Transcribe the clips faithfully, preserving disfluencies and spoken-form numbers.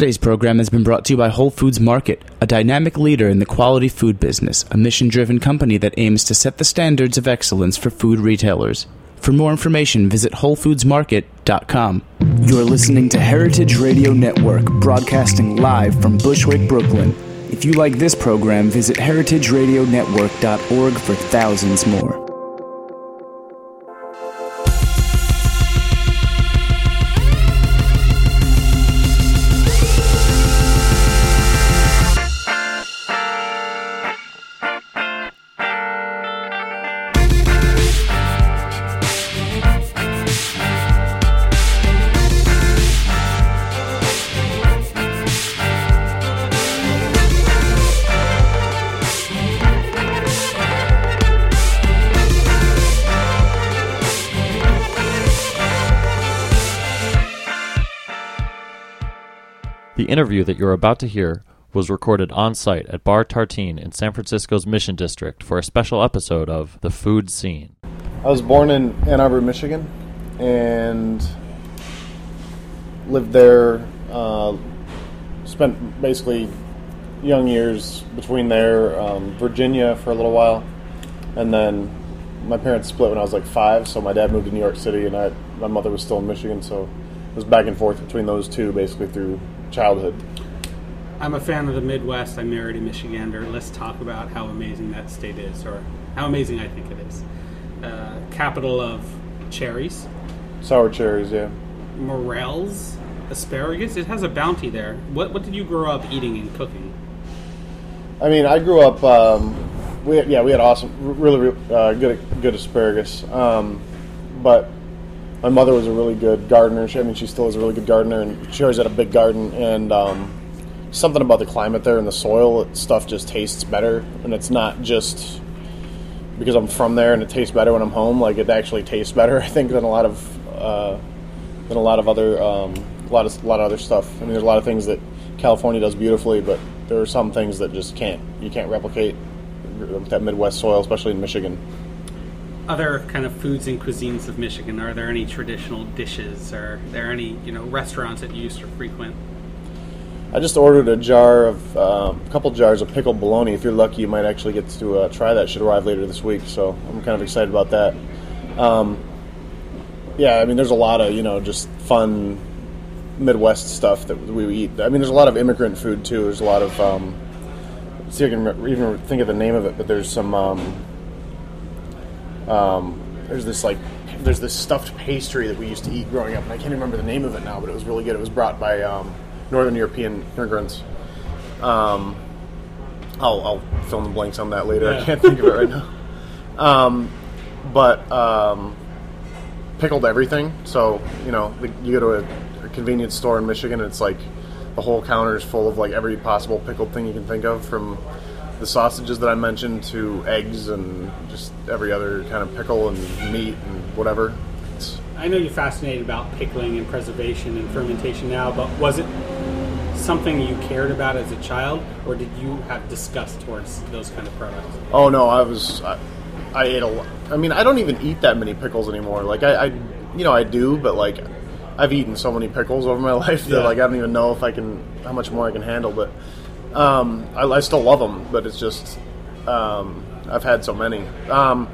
Today's program has been brought to you by Whole Foods Market, a dynamic leader in the quality food business, a mission-driven company that aims to set the standards of excellence for food retailers. For more information, visit whole foods market dot com. You're listening to Heritage Radio Network, broadcasting live from Bushwick, Brooklyn. If you like this program, visit heritage radio network dot org for thousands more. The interview that you're about to hear was recorded on-site at Bar Tartine in San Francisco's Mission District for a special episode of The Food Scene. I was born in Ann Arbor, Michigan, and lived there, uh, spent basically young years between there, um, Virginia for a little while, and then my parents split when I was like five, so my dad moved to New York City, and I, my mother was still in Michigan, so it was back and forth between those two basically through childhood. I'm a fan of the Midwest. I married a Michigander. Let's talk about how amazing that state is, or how amazing I think it is. Uh, capital of cherries. Sour cherries, yeah. Morels, asparagus. It has a bounty there. What what did you grow up eating and cooking? I mean, I grew up. Um, we had, yeah, we had awesome, really uh, good good asparagus. Um, but my mother was a really good gardener. She, I mean, she still is a really good gardener, and she always had a big garden. And um, something about the climate there and the soil, stuff just tastes better. And it's not just because I'm from there and it tastes better when I'm home. Like, it actually tastes better, I think, than a lot of uh, than a lot of other um, a lot of a lot of other stuff. I mean, there's a lot of things that California does beautifully, but there are some things that just can't you can't replicate that Midwest soil, especially in Michigan. Other kind of foods and cuisines of Michigan, are there any traditional dishes? Are there any, you know, restaurants that you used to frequent? I just ordered a jar of, um, a couple jars of pickled bologna. If you're lucky, you might actually get to uh, try that. It should arrive later this week, so I'm kind of excited about that. Um, yeah, I mean, there's a lot of, you know, just fun Midwest stuff that we eat. I mean, there's a lot of immigrant food, too. There's a lot of, um, let's see if I can re- even think of the name of it, but there's some, um, Um, there's this like there's this stuffed pastry that we used to eat growing up, and I can't remember the name of it now, but it was really good. It was brought by um, Northern European immigrants. Um, I'll, I'll fill in the blanks on that later. Yeah. I can't think of it right now. Um, but um, pickled everything. So you know, the, you go to a, a convenience store in Michigan, and it's like the whole counter is full of like every possible pickled thing you can think of, from the sausages that I mentioned to eggs and just every other kind of pickle and meat and whatever. It's, I know you're fascinated about pickling and preservation and fermentation now, but was it something you cared about as a child, or did you have disgust towards those kind of products? Oh no, I was I, I ate a lot. I mean, I don't even eat that many pickles anymore. Like I, I you know, I do, but like I've eaten so many pickles over my life that yeah. like I don't even know if I can how much more I can handle, but Um, I, I still love them, but it's just um, I've had so many. Um,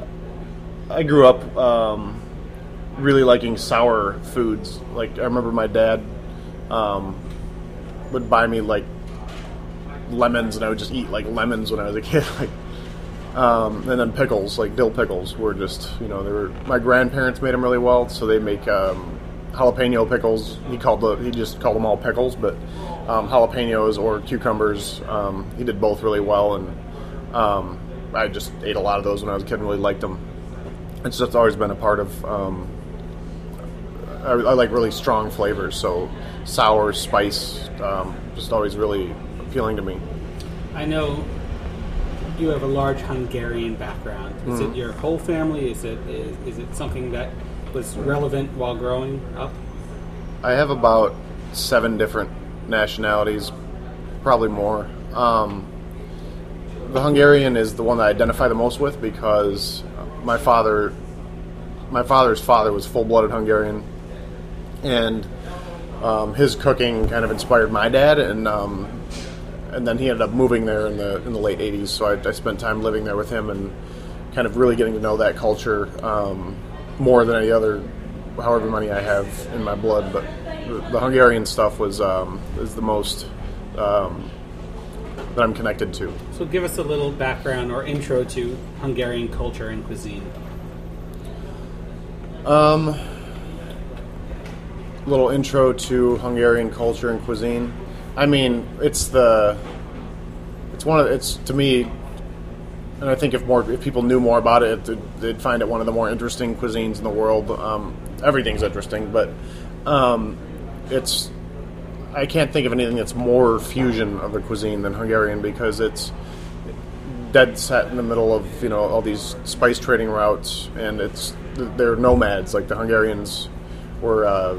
I grew up um, really liking sour foods. Like I remember my dad um, would buy me like lemons, and I would just eat like lemons when I was a kid. Like, um, and then pickles, like dill pickles, were just you know they were. My grandparents made them really well, so they make um, jalapeno pickles. He called the he just called them all pickles, but um, jalapenos or cucumbers. Um, he did both really well, and um, I just ate a lot of those when I was a kid and really liked them. It's just always been a part of. Um, I, I like really strong flavors, so sour, spice, um, just always really appealing to me. I know you have a large Hungarian background. Is mm-hmm. it your whole family? Is it is, is it something that was relevant while growing up? I have about seven different nationalities, probably more. Um, the Hungarian is the one that I identify the most with because my father, my father's father was full-blooded Hungarian, and um, his cooking kind of inspired my dad, and um, and then he ended up moving there in the in the late eighties. So I, I spent time living there with him and kind of really getting to know that culture um, more than any other, however many I have in my blood. But the, the Hungarian stuff was um, is the most um, that I'm connected to. So give us a little background or intro to Hungarian culture and cuisine. Um, little intro to Hungarian culture and cuisine. I mean, it's the, it's one of, it's to me, and I think if more, if people knew more about it, they'd, they'd find it one of the more interesting cuisines in the world. Um, everything's interesting, but um, it's, I can't think of anything that's more fusion of a cuisine than Hungarian, because it's dead set in the middle of, you know, all these spice trading routes, and it's, they're nomads. Like the Hungarians were uh,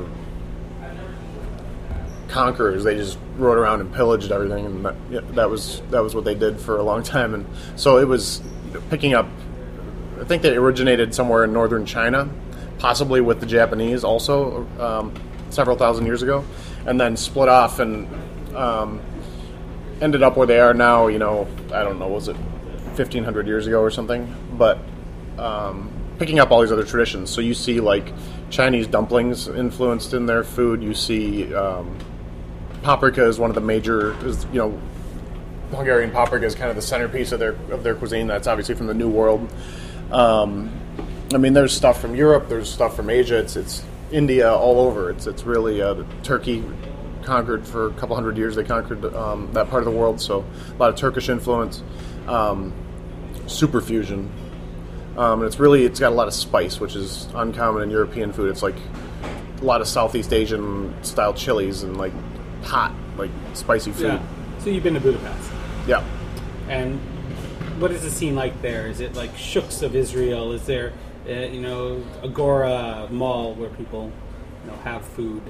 conquerors. They just rode around and pillaged everything, and that, yeah, that was that was what they did for a long time. And so it was picking up. I think they originated somewhere in northern China, possibly with the Japanese also, um, several thousand years ago, and then split off and um, ended up where they are now. You know, I don't know, was it fifteen hundred years ago or something? But um, picking up all these other traditions. So you see like Chinese dumplings influenced in their food. You see um, paprika is one of the major, is, you know, Hungarian paprika is kind of the centerpiece of their of their cuisine. That's obviously from the New World. Um, I mean, there's stuff from Europe. There's stuff from Asia. It's it's India, all over. It's it's really uh, Turkey conquered for a couple hundred years. They conquered um, that part of the world. So a lot of Turkish influence, um, super fusion. Um, and it's really, it's got a lot of spice, which is uncommon in European food. It's like a lot of Southeast Asian style chilies and like hot, like spicy food. Yeah. So you've been to Budapest. Yeah. And what is the scene like there? Is it like Shooks of Israel? Is there, uh, you know, Agora Mall where people, you know, have food?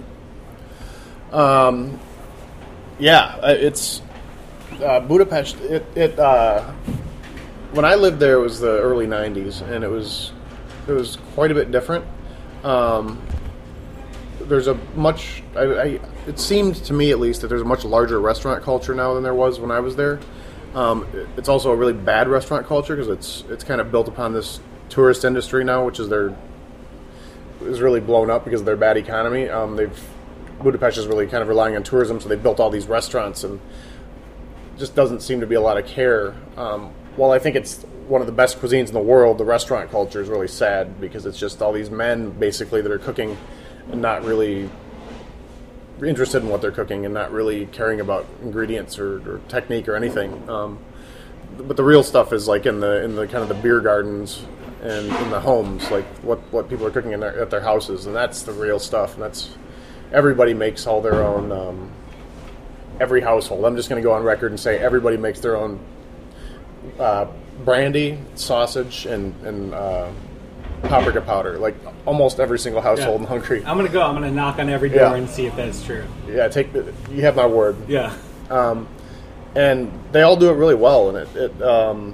Um, yeah, it's uh, Budapest. It, it uh, when I lived there, it was the early nineties, and it was it was quite a bit different. Um, there's a much. I, I, it seemed to me, at least, that there's a much larger restaurant culture now than there was when I was there. Um, it's also a really bad restaurant culture because it's it's kind of built upon this tourist industry now, which is their is really blown up because of their bad economy. Um, they've Budapest is really kind of relying on tourism, so they've built all these restaurants, and just doesn't seem to be a lot of care. Um, while I think it's one of the best cuisines in the world, the restaurant culture is really sad because it's just all these men basically that are cooking and not really interested in what they're cooking and not really caring about ingredients or, or technique or anything. Um, but the real stuff is like in the in the kind of the beer gardens and in the homes, like what, what people are cooking in their, at their houses, and that's the real stuff. And that's everybody makes all their own. Um, every household. I'm just going to go on record and say everybody makes their own uh, brandy, sausage, and and uh, paprika powder. Like almost every single household Yeah. in Hungary. I'm gonna go. I'm gonna knock on every door Yeah. and see if that's true. Yeah, take you have my word. Yeah. Um, and they all do it really well. And it, it um,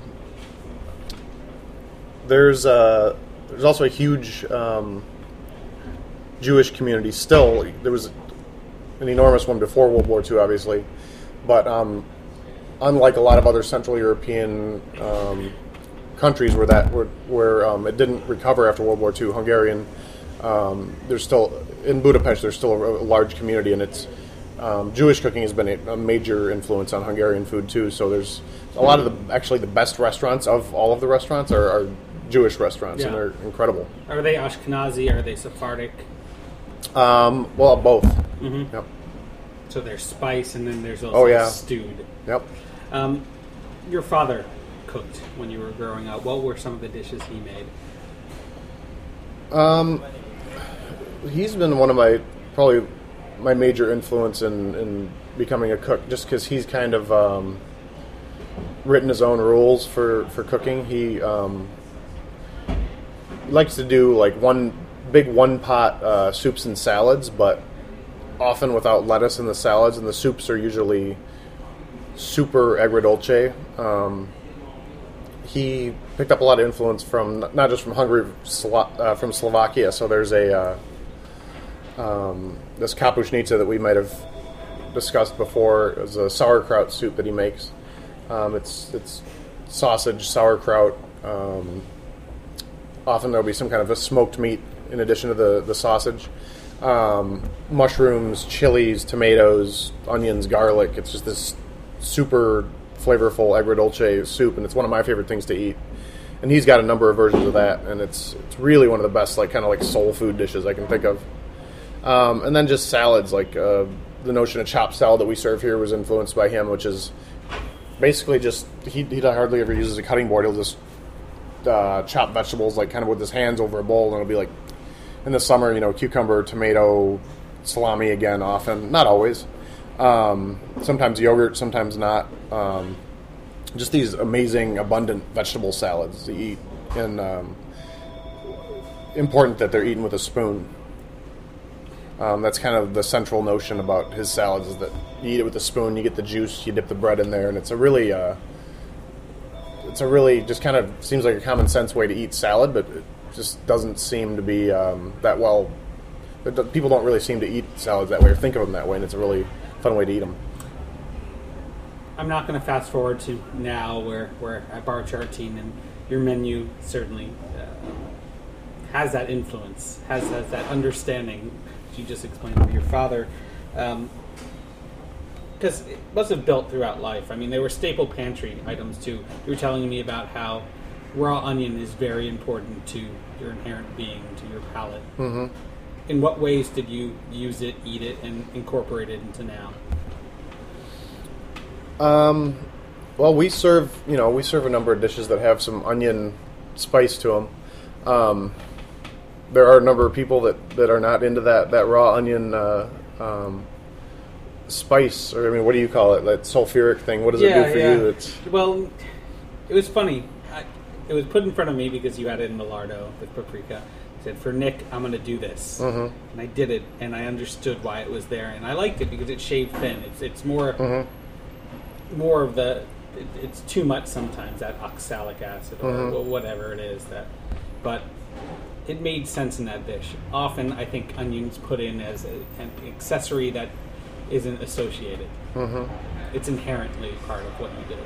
there's uh, there's also a huge um, Jewish community. Still, there was an enormous one before World War Two, obviously, but um, unlike a lot of other Central European um, countries where that where, where um, it didn't recover after World War Two, Hungarian, um, there's still in Budapest. There's still a, a large community, and it's um, Jewish cooking has been a, a major influence on Hungarian food too. So there's a lot of the actually the best restaurants of all of the restaurants are, are Jewish restaurants, Yeah. and they're incredible. Are they Ashkenazi? Are they Sephardic? Um, well, both. Mm-hmm. Yep. So there's spice, and then there's also Oh, yeah. stewed. Yep. Um, your father cooked when you were growing up. What were some of the dishes he made? Um, he's been one of my probably my major influence in, in becoming a cook, just because he's kind of um, written his own rules for, for cooking. He um, likes to do like one big one pot uh, soups and salads, but often without lettuce in the salads, and the soups are usually super agrodolce. Um, he picked up a lot of influence from not just from Hungary, Slo- uh, from Slovakia. So there's a uh, um, this kapuschnitsa that we might have discussed before is a sauerkraut soup that he makes. Um, it's it's sausage, sauerkraut. Um, often there'll be some kind of a smoked meat in addition to the, the sausage. Um, mushrooms, chilies, tomatoes, onions, garlic. It's just this super flavorful agrodolce soup, and it's one of my favorite things to eat. And he's got a number of versions of that, and it's it's really one of the best, like kind of like soul food dishes I can think of. Um, and then just salads, like uh, the notion of chopped salad that we serve here was influenced by him, which is basically just he he hardly ever uses a cutting board. He'll just uh, chop vegetables like kind of with his hands over a bowl, and it'll be like in the summer, you know, cucumber, tomato, salami again, often, not always. Um, sometimes yogurt, sometimes not. Um, just these amazing, abundant vegetable salads to eat, and um, important that they're eaten with a spoon. Um, that's kind of the central notion about his salads, is that you eat it with a spoon, you get the juice, you dip the bread in there, and it's a really, uh, it's a really just kind of seems like a common sense way to eat salad, but it just doesn't seem to be um, that well. People don't really seem to eat salads that way or think of them that way, and it's a really fun way to eat them. I'm not going to fast forward to now where we're at Bar Tartine, and your menu certainly uh, has that influence, has, has that understanding that you just explained of your father. Um, because it must have built throughout life. I mean, they were staple pantry items too. You were telling me about how raw onion is very important to your inherent being, to your palate. Mm-hmm. In what ways did you use it, eat it, and incorporate it into now? Um, well, we serve, you know, we serve a number of dishes that have some onion spice to them. Um, there are a number of people that, that are not into that, that raw onion uh, um, spice, or I mean, what do you call it? That sulfuric thing. What does yeah, it do for yeah. you? It's well, it was funny. I, it was put in front of me because you had it in the lardo with paprika. I said, for Nick, I'm going to do this. Mm-hmm. And I did it, and I understood why it was there, and I liked it because it shaved thin. It's it's more mm-hmm. more of the, it, it's too much sometimes, that oxalic acid or mm-hmm. whatever it is. that, But it made sense in that dish. Often, I think onions put in as a, an accessory that isn't associated. Mm-hmm. It's inherently part of what you do.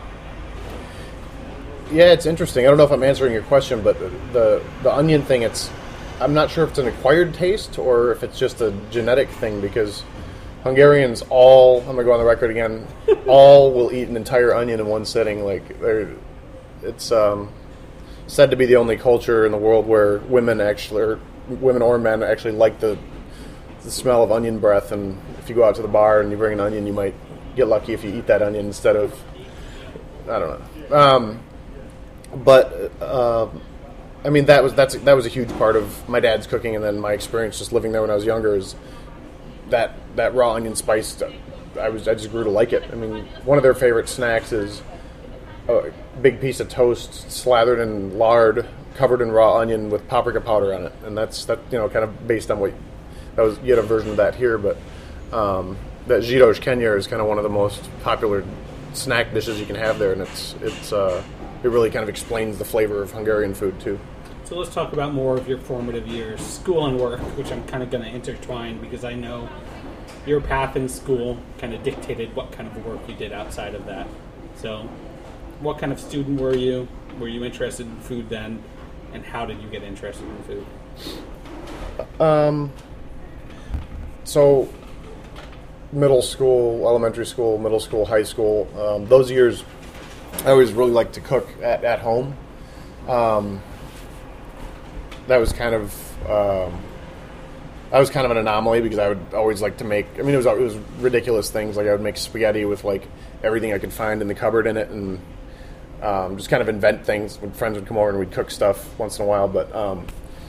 Yeah, it's interesting. I don't know if I'm answering your question, but the, the the onion thing, it's I'm not sure if it's an acquired taste or if it's just a genetic thing, because Hungarians all, I'm going to go on the record again, all will eat an entire onion in one sitting. Like, they're, it's um, said to be the only culture in the world where women actually, or women or men actually like the the smell of onion breath. And if you go out to the bar and you bring an onion, you might get lucky if you eat that onion instead of, I don't know. Um, but uh, I mean, that was that's that was a huge part of my dad's cooking, and then my experience just living there when I was younger is that that raw onion spice. I was I just grew to like it. I mean, one of their favorite snacks is a big piece of toast slathered in lard, covered in raw onion with paprika powder on it, and that's that you know kind of based on what that was. You had a version of that here, but um, that zsiros kenyér is kind of one of the most popular snack dishes you can have there, and it's it's uh, it really kind of explains the flavor of Hungarian food too. So let's talk about more of your formative years, school and work, which I'm kind of going to intertwine because I know your path in school kind of dictated what kind of work you did outside of that. So what kind of student were you? Were you interested in food then? And how did you get interested in food? Um, so middle school, elementary school, middle school, high school, um, those years I always really liked to cook at, at home. Um, that was kind of um, I was kind of an anomaly because I would always like to make. I mean, it was it was ridiculous things. Like I would make spaghetti with like everything I could find in the cupboard in it, and um, just kind of invent things when friends would come over and we'd cook stuff once in a while. But um,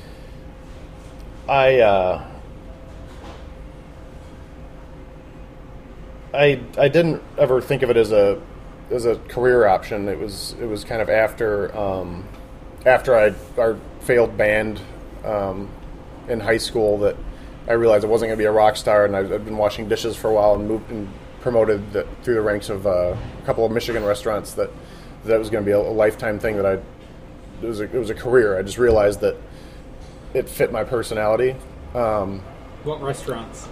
I uh, I I didn't ever think of it as a as a career option. It was it was kind of after um, after I our failed band um, in high school that I realized I wasn't going to be a rock star, and I'd, I'd been washing dishes for a while and moved and promoted the, through the ranks of uh, a couple of Michigan restaurants. That that was going to be a, a lifetime thing. That I it was a, it was a career. I just realized that it fit my personality. Um, What restaurants?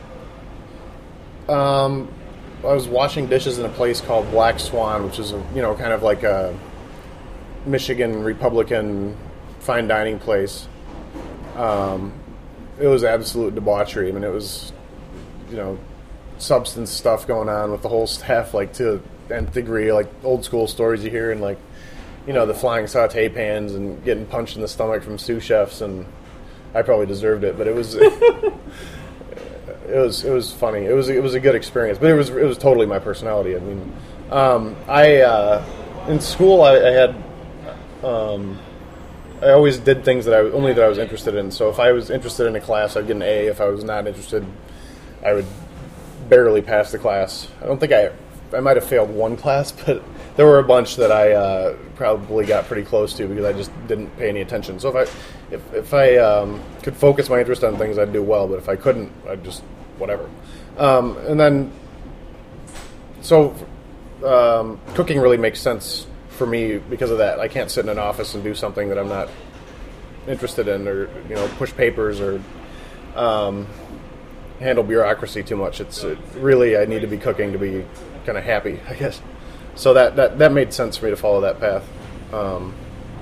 Um, I was washing dishes in a place called Black Swan, which is a, you know, kind of like a Michigan Republican fine dining place. Um, it was absolute debauchery. I mean, it was, you know, substance stuff going on with the whole staff, like to the nth degree, like old school stories you hear, and like, you know, the flying saute pans and getting punched in the stomach from sous chefs, and I probably deserved it, but it was. It was it was funny. It was it was a good experience, but it was it was totally my personality. I mean, um, I uh, in school I, I had um, I always did things that I only that I was interested in. So if I was interested in a class, I'd get an A. If I was not interested, I would barely pass the class. I don't think I I might have failed one class, but there were a bunch that I uh, probably got pretty close to because I just didn't pay any attention. So if I if if I um, could focus my interest on things, I'd do well. But if I couldn't, I'd just whatever. Um, and then, so um, cooking really makes sense for me because of that. I can't sit in an office and do something that I'm not interested in, or you know, push papers or um, handle bureaucracy too much. It's it really I need to be cooking to be kind of happy, I guess. So that, that, that made sense for me to follow that path. Um,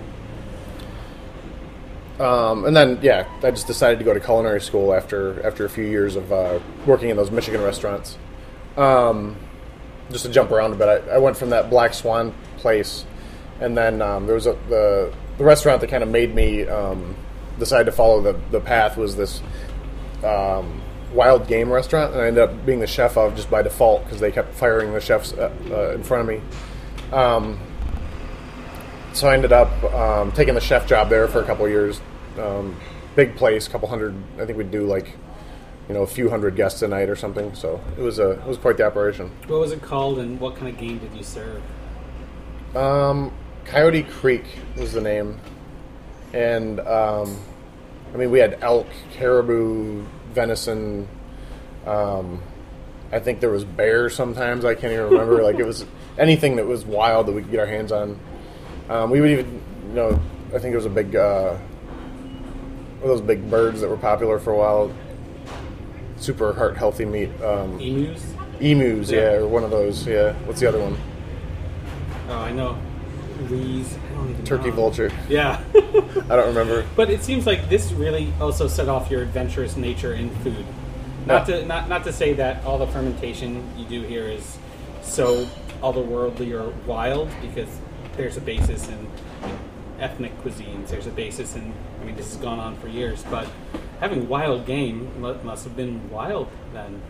um, and then, yeah, I just decided to go to culinary school after after a few years of uh, working in those Michigan restaurants. Um, just to jump around a bit, I, I went from that Black Swan place, and then um, there was a, the the restaurant that kind of made me um, decide to follow the, the path was this um, Wild Game restaurant, and I ended up being the chef of just by default because they kept firing the chefs uh, uh, in front of me. Um, so I ended up um, taking the chef job there for a couple of years. Um, big place, a couple hundred. I think we'd do like, you know, a few hundred guests a night or something. So it was a it was quite the operation. What was it called, and what kind of game did you serve? Um, Coyote Creek was the name, and um, I mean we had elk, caribou, venison. Um, I think there was bear sometimes. I can't even remember. Like it was anything that was wild that we could get our hands on. Um, we would even, you know, I think there was a big, uh, one of those big birds that were popular for a while. Super heart healthy meat. Um, Emus? Emus, yeah. Yeah. or one of those. Yeah. What's the other one? Oh, I know. Rees. I don't even Turkey know. vulture. Yeah. I don't remember. But it seems like this really also set off your adventurous nature in food. Not Yeah. to not not to say that all the fermentation you do here is so otherworldly or wild, because there's a basis in, in ethnic cuisines. There's a basis in, I mean, this has gone on for years, but having wild game mu- must have been wild then.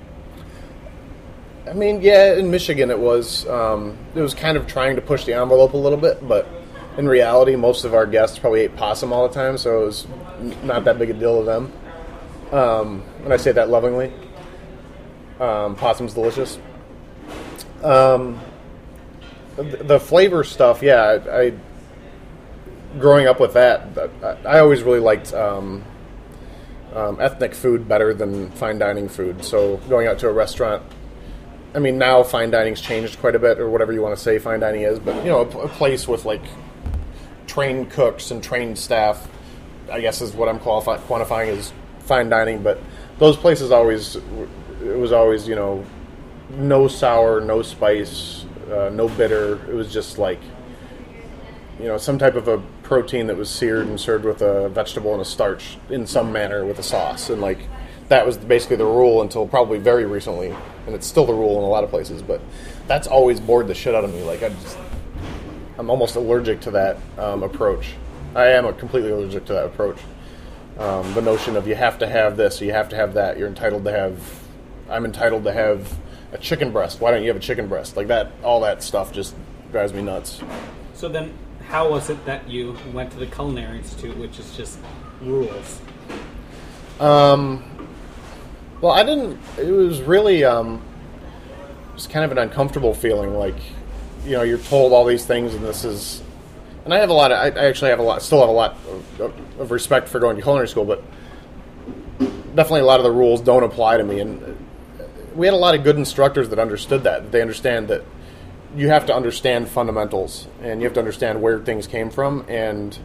I mean, yeah, in Michigan it was um, it was kind of trying to push the envelope a little bit, but in reality, most of our guests probably ate possum all the time, so it was n- not that big a deal to them. Um, and I say that lovingly. Um, possum's delicious. Um, the, the flavor stuff, yeah, I, I growing up with that, I, I always really liked um, um, ethnic food better than fine dining food. So going out to a restaurant. I mean, now fine dining's changed quite a bit, or whatever you want to say fine dining is, but, you know, a, a place with, like, trained cooks and trained staff, I guess is what I'm qualifi- quantifying as fine dining, but those places always, it was always, you know, no sour, no spice, uh, no bitter. It was just, like, you know, some type of a protein that was seared and served with a vegetable and a starch in some manner with a sauce, and, like, that was basically the rule until probably very recently, and it's still the rule in a lot of places. But that's always bored the shit out of me. Like I just, I'm almost allergic to that um, approach. I am a completely allergic to that approach. Um, the notion of you have to have this, you have to have that. You're entitled to have. I'm entitled to have a chicken breast. Why don't you have a chicken breast? Like that. All that stuff just drives me nuts. So then, how was it that you went to the Culinary Institute, which is just rules? Um. Well, I didn't. It was really um, just kind of an uncomfortable feeling. Like, you know, you're told all these things, and this is. And I have a lot. Of, I, I actually have a lot. Still have a lot of, of respect for going to culinary school, but definitely a lot of the rules don't apply to me. And we had a lot of good instructors that understood that. That they understand that you have to understand fundamentals, and you have to understand where things came from, and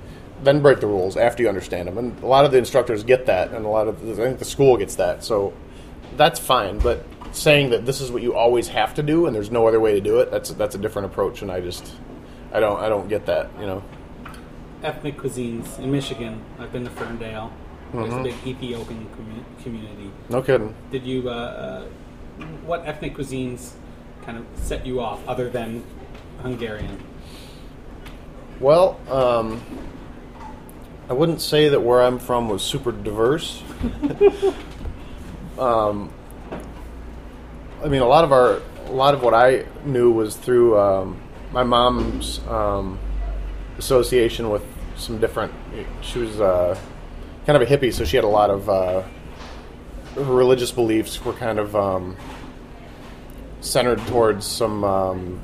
then break the rules after you understand them. And a lot of the instructors get that, and a lot of the, I think the school gets that. So that's fine. But saying that this is what you always have to do and there's no other way to do it, that's that's a different approach. And I just I don't I don't get that. You know. Ethnic cuisines in Michigan. I've been to Ferndale. There's mm-hmm. a big Ethiopian commu- community. No kidding. Did you? Uh, uh, what ethnic cuisines kind of set you off, other than Hungarian? Well, um, I wouldn't say that where I'm from was super diverse. um, I mean, a lot of our, a lot of what I knew was through um, my mom's um, association with some different. She was uh, kind of a hippie, so she had a lot of uh, her religious beliefs were kind of um, centered towards some. Um,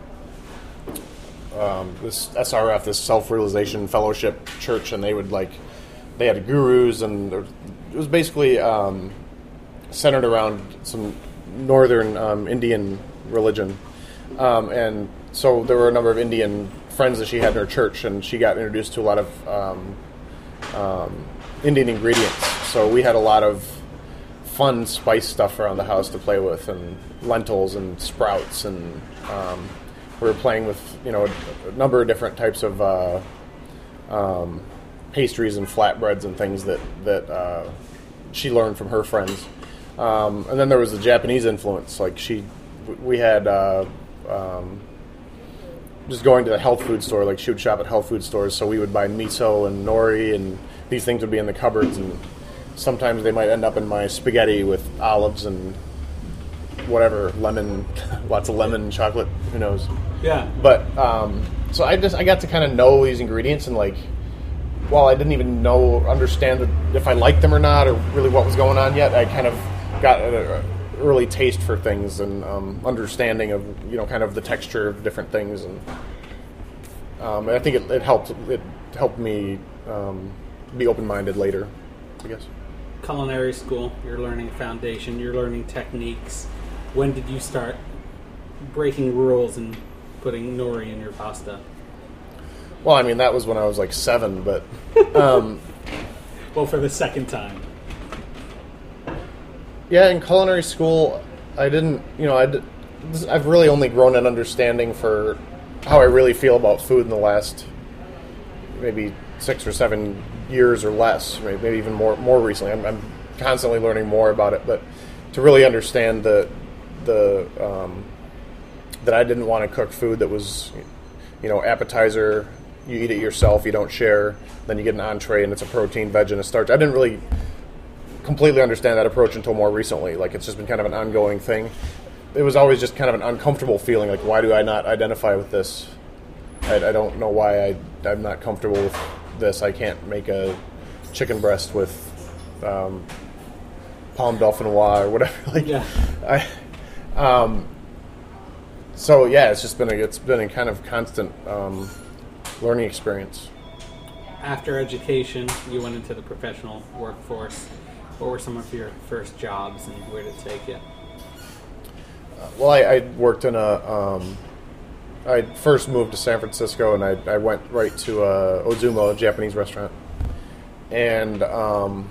Um, this S R F, this Self-Realization Fellowship Church, and they would like, they had gurus, and there, it was basically um, centered around some northern um, Indian religion, um, and so there were a number of Indian friends that she had in her church, and she got introduced to a lot of um, um, Indian ingredients. So we had a lot of fun spice stuff around the house to play with, and lentils and sprouts, and um, we were playing with, you know, a, a number of different types of uh, um, pastries and flatbreads and things that that uh, she learned from her friends. Um, and then there was the Japanese influence. Like she, we had uh, um, just going to the health food store. Like she would shop at health food stores, so we would buy miso and nori, and these things would be in the cupboards. And sometimes they might end up in my spaghetti with olives and whatever, lemon, lots of lemon, chocolate, who knows. Yeah. But, um, so I just, I got to kind of know these ingredients, and like, while I didn't even know, understand if I liked them or not, or really what was going on yet, I kind of got an early taste for things, and um, understanding of, you know, kind of the texture of different things. And um, I think it, it helped, it helped me um, be open-minded later, I guess. Culinary school, you're learning foundation, you're learning techniques. When did you start breaking rules and putting nori in your pasta? Well, I mean, that was when I was like seven, but... Um, well, for the second time. Yeah, in culinary school, I didn't, you know, I'd, I've really only grown an understanding for how I really feel about food in the last maybe six or seven years or less, maybe even more more recently. I'm, I'm constantly learning more about it, but to really understand the the um, that I didn't want to cook food that was, you know, appetizer, you eat it yourself, you don't share, then you get an entree and it's a protein, veg, and a starch. I didn't really completely understand that approach until more recently. Like, it's just been kind of an ongoing thing. It was always just kind of an uncomfortable feeling, like, why do I not identify with this? I, I don't know why I, I'm not comfortable with this. I can't make a chicken breast with um, palme dauphinoise or whatever. Like, yeah. I, um, so yeah, it's just been a, it's been a kind of constant um, learning experience. After education, you went into the professional workforce. What were some of your first jobs, and where did it take you? Uh, well, I, I worked in a. Um, I first moved to San Francisco, and I, I went right to uh, Ozumo, a Japanese restaurant, and um,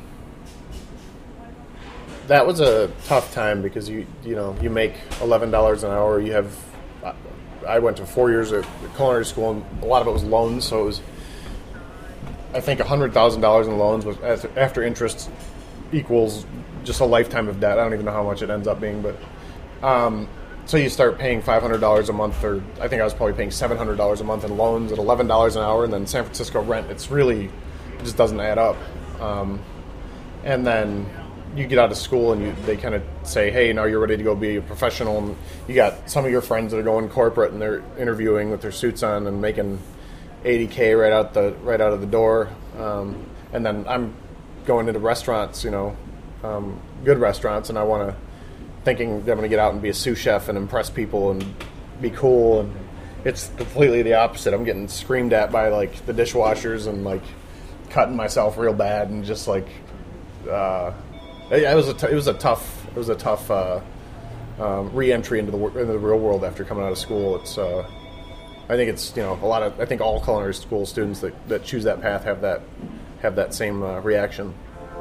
that was a tough time because you you know you make eleven dollars an hour. You have I went to four years at culinary school, and a lot of it was loans, so it was I think a hundred thousand dollars in loans was after interest equals just a lifetime of debt. I don't even know how much it ends up being, but. Um, So you start paying five hundred dollars a month, or I think I was probably paying seven hundred dollars a month in loans at eleven dollars an hour, and then San Francisco rent. It's really, it just doesn't add up. Um, and then you get out of school, and you, they kind of say, hey, now you're ready to go be a professional. And you got some of your friends that are going corporate, and they're interviewing with their suits on and making eighty K right out the right out of the door. Um, and then I'm going into restaurants, you know, um, good restaurants, and I want to. Thinking I'm going to get out and be a sous chef and impress people and be cool, and it's completely the opposite. I'm getting screamed at by like the dishwashers and like cutting myself real bad, and just like uh, it, it was a t- it was a tough it was a tough uh, um, re-entry into the into the real world after coming out of school. It's uh, I think it's, you know, a lot of, I think all culinary school students that, that choose that path have that, have that same uh, reaction.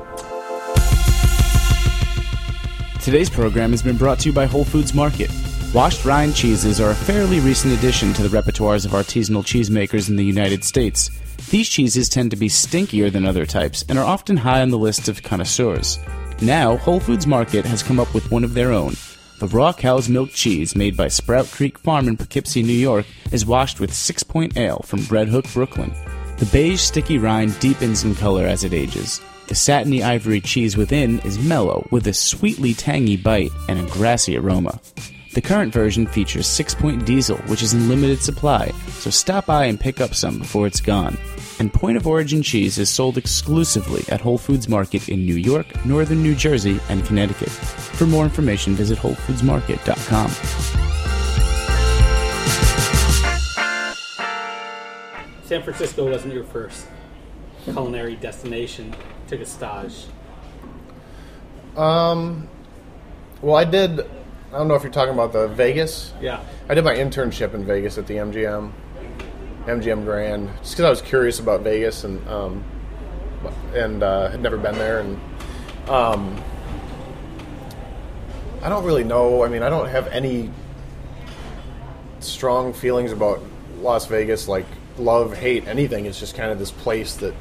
Today's program has been brought to you by Whole Foods Market. Washed rind cheeses are a fairly recent addition to the repertoires of artisanal cheesemakers in the United States. These cheeses tend to be stinkier than other types and are often high on the list of connoisseurs. Now, Whole Foods Market has come up with one of their own. The raw cow's milk cheese made by Sprout Creek Farm in Poughkeepsie, New York, is washed with Six Point Ale from Red Hook, Brooklyn. The beige, sticky rind deepens in color as it ages. The satiny ivory cheese within is mellow, with a sweetly tangy bite and a grassy aroma. The current version features Six Point Diesel, which is in limited supply, so stop by and pick up some before it's gone. And Point of Origin cheese is sold exclusively at Whole Foods Market in New York, Northern New Jersey, and Connecticut. For more information, visit whole foods market dot com. San Francisco wasn't your first culinary destination. Took a stage. Um, well, I did, I don't know if you're talking about the Vegas. Yeah. I did my internship in Vegas at the M G M, M G M Grand, just because I was curious about Vegas and um, and uh, had never been there. And um, I don't really know. I mean, I don't have any strong feelings about Las Vegas, like love, hate, anything. It's just kind of this place that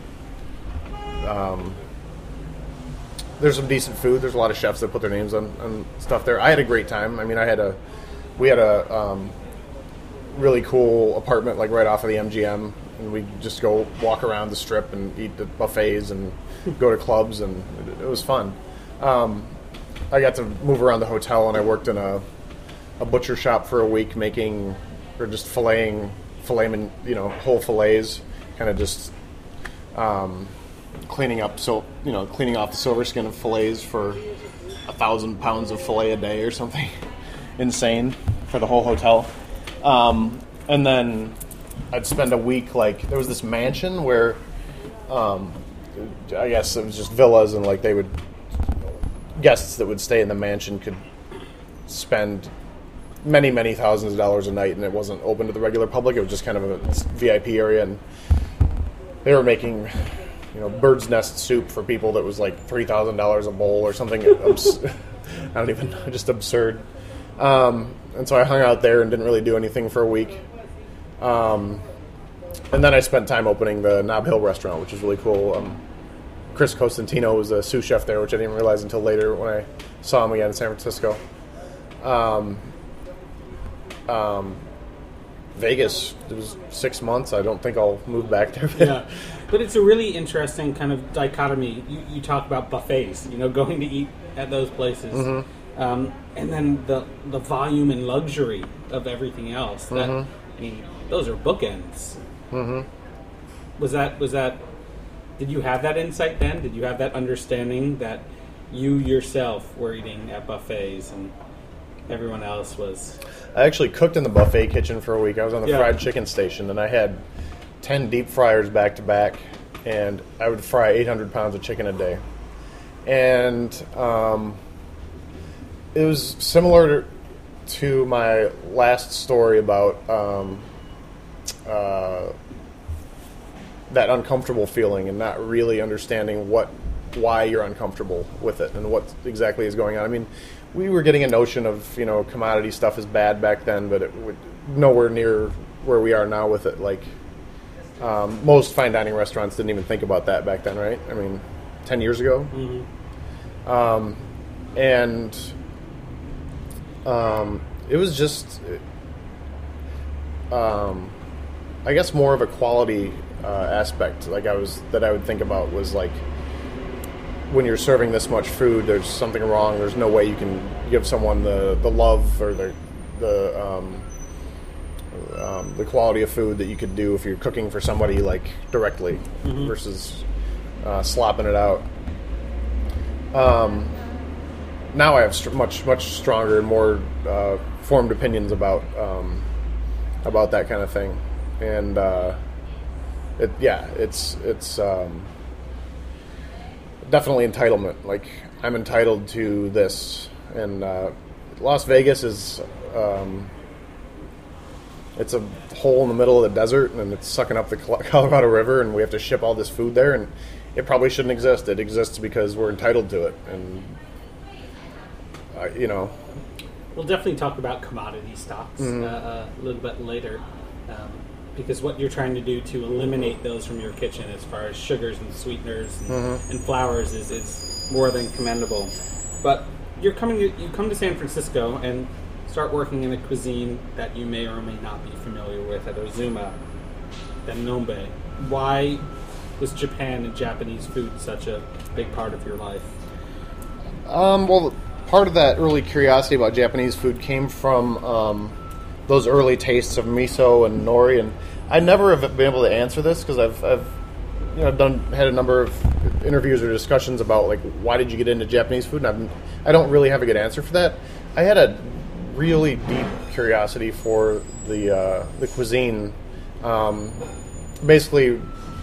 um, there's some decent food. There's a lot of chefs that put their names on, on stuff there. I had a great time. I mean, I had a we had a um, really cool apartment like right off of the M G M, and we just go walk around the strip and eat the buffets and go to clubs, and it, it was fun. Um, I got to move around the hotel, and I worked in a a butcher shop for a week, making or just filleting, filleting, you know, whole fillets, kind of just um, cleaning up, so you know, cleaning off the silver skin of fillets for a thousand pounds of fillet a day or something insane for the whole hotel. Um, and then I'd spend a week, like, there was this mansion where, um, I guess it was just villas, and like they would, guests that would stay in the mansion could spend many, many thousands of dollars a night, and it wasn't open to the regular public. It was just kind of a V I P area, and they were making, you know, bird's nest soup for people that was like three thousand dollars a bowl or something. abs- I don't even know, just absurd. Um, and so I hung out there and didn't really do anything for a week. Um, and then I spent time opening the Nob Hill restaurant, which is really cool. Um, Chris Costantino was a sous chef there, which I didn't realize until later when I saw him again in San Francisco. Um, um, Vegas, it was six months. I don't think I'll move back there. Yeah, but it's a really interesting kind of dichotomy. You, you talk about buffets, you know, going to eat at those places. Mm-hmm. Um, and then the the volume and luxury of everything else. That, Mm-hmm. I mean, those are bookends. Mm-hmm. Was that was that? Did you have that insight then? Did you have that understanding that you yourself were eating at buffets and everyone else was? I actually cooked in the buffet kitchen for a week. I was on the Yeah. fried chicken station, and I had ten deep fryers back to back, and I would fry eight hundred pounds of chicken a day. And um, it was similar to my last story about um, uh, that uncomfortable feeling and not really understanding what, why you're uncomfortable with it and what exactly is going on. I mean, we were getting a notion of, you know, commodity stuff is bad back then, but it would nowhere near where we are now with it. Like, um, most fine dining restaurants didn't even think about that back then, right? I mean, ten years ago. Mm-hmm. Um, and um, it was just, um, I guess, more of a quality uh, aspect. Like I was that I would think about was like, when you're serving this much food, there's something wrong. There's no way you can give someone the, the love or the the um, um, the quality of food that you could do if you're cooking for somebody like directly Mm-hmm. versus uh, slopping it out. Um, now I have st- much much stronger and more uh, formed opinions about um, about that kind of thing, and uh, it yeah it's it's. Um, Definitely entitlement. Like, I'm entitled to this. And uh, Las Vegas is, um, it's a hole in the middle of the desert, and it's sucking up the Colorado River, and we have to ship all this food there, and it probably shouldn't exist. It exists because we're entitled to it, and uh, you know. We'll definitely talk about commodity stocks mm-hmm. uh, a little bit later, um, because what you're trying to do to eliminate those from your kitchen, as far as sugars and sweeteners and, mm-hmm. and flours, is, is more than commendable. But you're coming to, you come to San Francisco and start working in a cuisine that you may or may not be familiar with at Ozuma, at Nombe. Why was Japan and Japanese food such a big part of your life? Um, well, part of that early curiosity about Japanese food came from um, those early tastes of miso and nori, and I never have been able to answer this because I've, I've you know, I've done had a number of interviews or discussions about like why did you get into Japanese food, and I've, I don't really have a good answer for that. I had a really deep curiosity for the uh, the cuisine. Um, basically,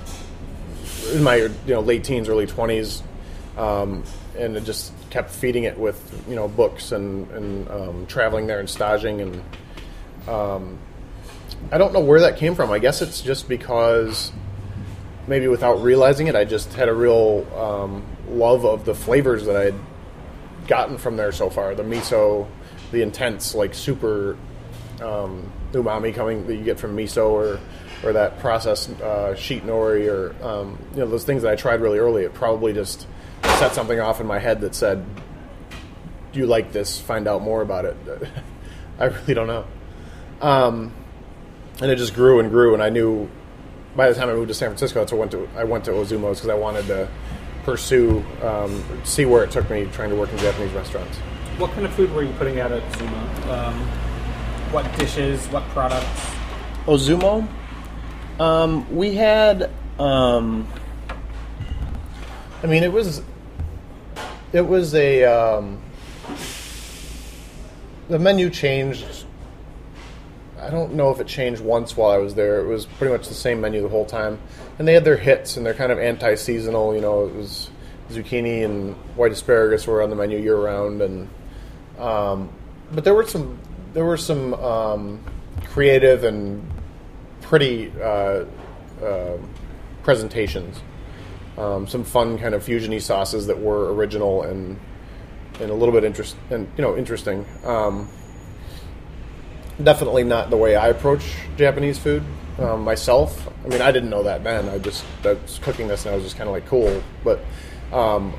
in my you know late teens, early twenties, um, and it just kept feeding it with you know books and and um, traveling there and staging, and um, I don't know where that came from. I guess it's just because maybe without realizing it, I just had a real um, love of the flavors that I'd gotten from there so far. The miso, the intense, like super um, umami coming that you get from miso, or or that processed uh, sheet nori, or um, you know those things that I tried really early. It probably just set something off in my head that said, "Do you like this? Find out more about it." I really don't know. Um, and it just grew and grew, and I knew by the time I moved to San Francisco, that's what I went to. I went to Ozumo's because I wanted to pursue, um, see where it took me trying to work in Japanese restaurants. What kind of food were you putting out at Ozumo? Um, what dishes? What products? Ozumo? Um, we had. Um, I mean, it was. It was a. Um, the menu changed. I don't know if it changed once while I was there. It was pretty much the same menu the whole time. And they had their hits, and they're kind of anti-seasonal. You know, it was zucchini and white asparagus were on the menu year-round. And um, but there were some there were some um, creative and pretty uh, uh, presentations. Um, some fun kind of fusiony sauces that were original and and a little bit interest and you know interesting. Um, Definitely not the way I approach Japanese food um, myself. I mean, I didn't know that then. I just I was cooking this, and I was just kind of like, cool. But um,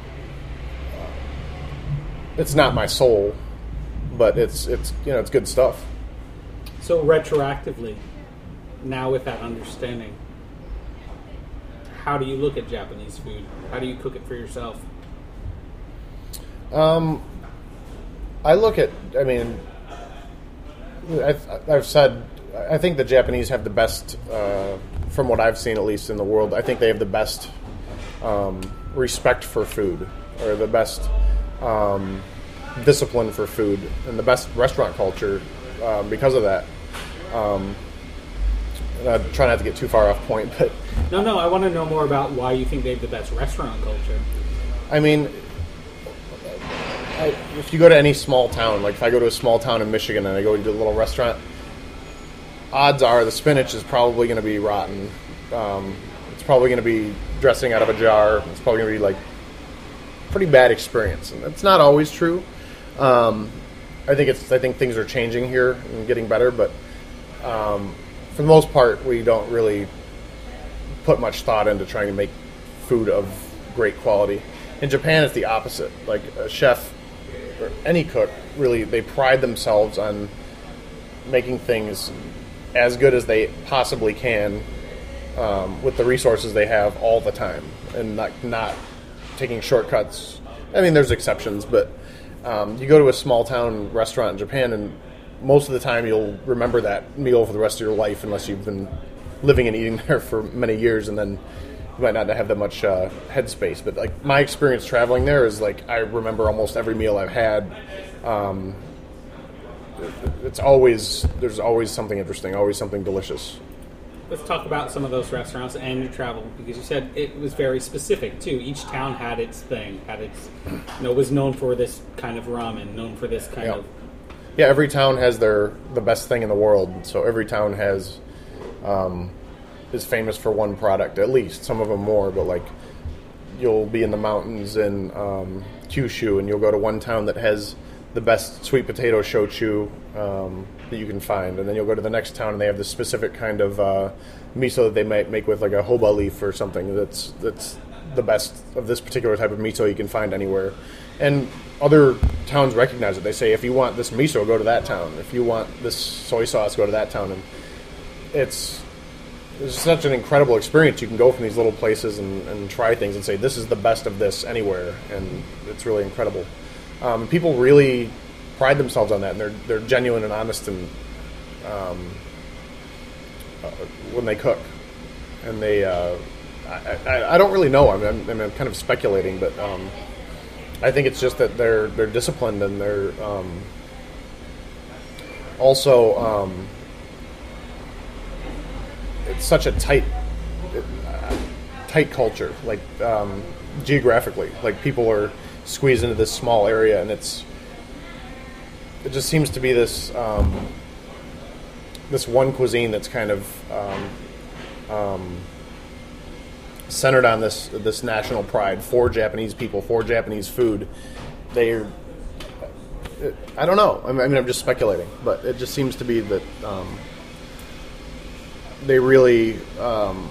it's not my soul. But it's it's you know it's good stuff. So retroactively, now with that understanding, how do you look at Japanese food? How do you cook it for yourself? Um, I look at. I mean. I've, I've said I think the Japanese have the best, uh, from what I've seen at least in the world, I think they have the best um, respect for food, or the best um, discipline for food, and the best restaurant culture um, because of that. Um, and I try not to get too far off point, but no, no, I want to know more about why you think they have the best restaurant culture. I mean. I, if you go to any small town, like if I go to a small town in Michigan and I go to a little restaurant, odds are the spinach is probably going to be rotten. Um, it's probably going to be dressing out of a jar. It's probably going to be like pretty bad experience, and that's not always true. Um, I think it's I think things are changing here and getting better, but um, for the most part, we don't really put much thought into trying to make food of great quality. In Japan, it's the opposite. Like a chef or any cook, really, they pride themselves on making things as good as they possibly can um, with the resources they have all the time, and not not taking shortcuts. I mean, there's exceptions, but um, you go to a small town restaurant in Japan, and most of the time you'll remember that meal for the rest of your life, unless you've been living and eating there for many years, and then you might not have that much uh, headspace. But like my experience traveling there is like I remember almost every meal I've had. Um, it's always there's always something interesting, always something delicious. Let's talk about some of those restaurants and your travel, because you said it was very specific too. Each town had its thing, had its, you know, was known for this kind of ramen, known for this kind yep. of. yeah, every town has their the best thing in the world. So every town has um, is famous for one product at least. Some of them more, but like you'll be in the mountains in um, Kyushu, and you'll go to one town that has the best sweet potato shochu um, that you can find, and then you'll go to the next town and they have this specific kind of uh, miso that they might make with like a hoba leaf or something that's that's the best of this particular type of miso you can find anywhere. And other towns recognize it. They say, if you want this miso, go to that town. If you want this soy sauce, go to that town. And it's it's such an incredible experience. You can go from these little places and, and try things and say, this is the best of this anywhere. And it's really incredible. Um, people really pride themselves on that, and they're they're genuine and honest and um, uh, when they cook. And they, uh, I, I, I don't really know. I mean, I'm, I'm kind of speculating, but um, I think it's just that they're they're disciplined and they're um, also um, it's such a tight uh, tight culture, like um, geographically, like people are squeezed into this small area, and it's it just seems to be this um, this one cuisine that's kind of um, um, centered on this this national pride for Japanese people, for Japanese food. They're, I don't know. I mean, I'm just speculating, but it just seems to be that um, they really, um,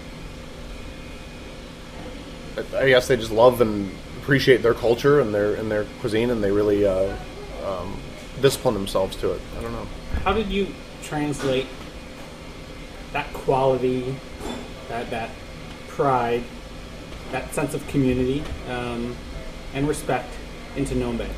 I guess they just love and appreciate their culture and their and their cuisine, and they really uh, um, discipline themselves to it. I don't know. How did you translate that quality, that that pride, that sense of community um, and respect into Nombe?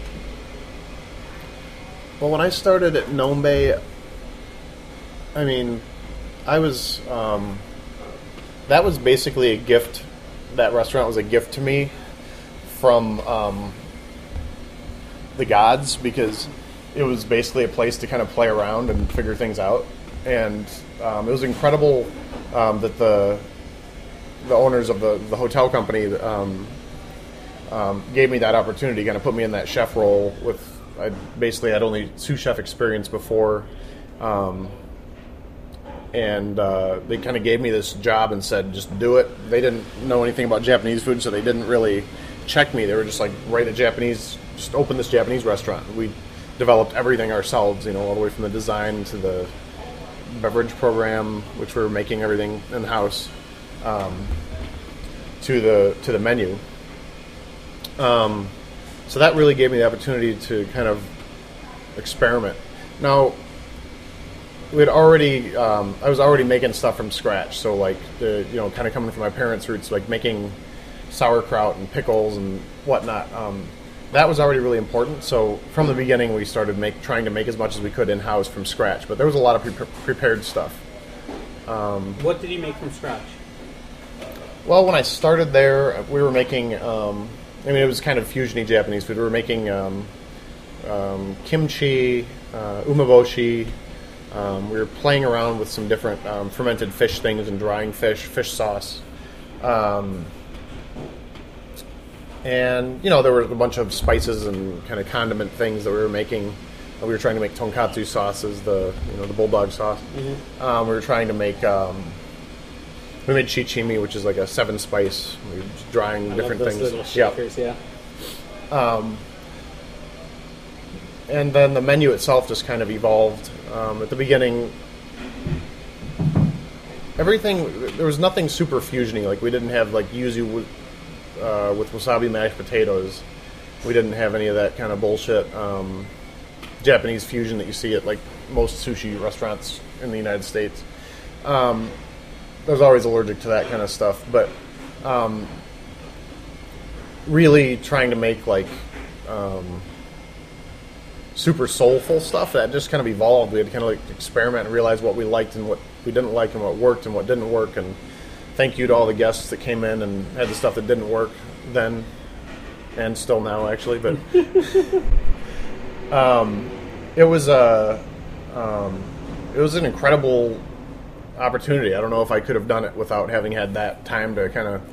Well, when I started at Nombe, I mean, I was um, that was basically a gift. That restaurant was a gift to me from um, the gods, because it was basically a place to kind of play around and figure things out. And um, it was incredible um, that the the owners of the, the hotel company um, um, gave me that opportunity, kind of put me in that chef role. With I basically had only sous chef experience before, um, and uh, they kind of gave me this job and said, just do it. They didn't know anything about Japanese food, so they didn't really check me. They were just like, write a Japanese, just open this Japanese restaurant. We developed everything ourselves, you know, all the way from the design to the beverage program, which we were making everything in-house, um, to the to the menu. Um, so that really gave me the opportunity to kind of experiment. Now, we had already, um, I was already making stuff from scratch. So like, the, you know, kind of coming from my parents' roots, like making sauerkraut and pickles and whatnot. Um, that was already really important. So from the beginning, we started make, trying to make as much as we could in-house from scratch. But there was a lot of pre- prepared stuff. Um, what did you make from scratch? Well, when I started there, we were making, um, I mean, it was kind of fusion-y Japanese food. We were making um, um, kimchi, uh, umeboshi. Um, we were playing around with some different um, fermented fish things and drying fish, fish sauce. Um, and, you know, there were a bunch of spices and kind of condiment things that we were making. We were trying to make tonkatsu sauces, the, you know, the bulldog sauce. Mm-hmm. Um, we were trying to make, um, we made shichimi, which is like a seven spice. We were drying I different love those things. Little shakers, yeah. yeah. Um, and then the menu itself just kind of evolved. Um, at the beginning, everything, there was nothing super fusiony. Like, we didn't have like yuzu uh, with wasabi mashed potatoes. We didn't have any of that kind of bullshit um, Japanese fusion that you see at like most sushi restaurants in the United States. Um, I was always allergic to that kind of stuff, but um, really trying to make like um, super soulful stuff that just kind of evolved. We had to kind of like experiment and realize what we liked and what we didn't like and what worked and what didn't work. And thank you to all the guests that came in and had the stuff that didn't work then and still now, actually. But um, it was a um, it was an incredible opportunity. I don't know if I could have done it without having had that time to kind of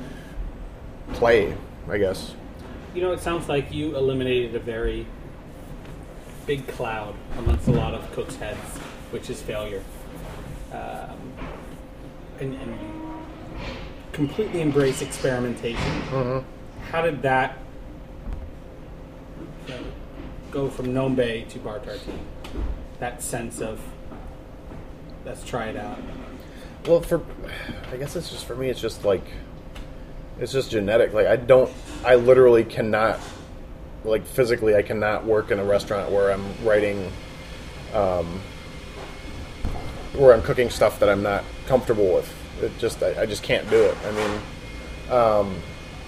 play, I guess. You know, it sounds like you eliminated a very big cloud amongst a lot of cooks' heads, which is failure. Um, and, and you completely embrace experimentation. Mm-hmm. How did that you know, go from Nombe to Bar Tartine? That sense of, let's try it out. Well, for I guess it's just for me. It's just like it's just genetic. Like I don't. I literally cannot. Like physically, I cannot work in a restaurant where I'm writing, um, where I'm cooking stuff that I'm not comfortable with. It just I, I just can't do it. I mean, um,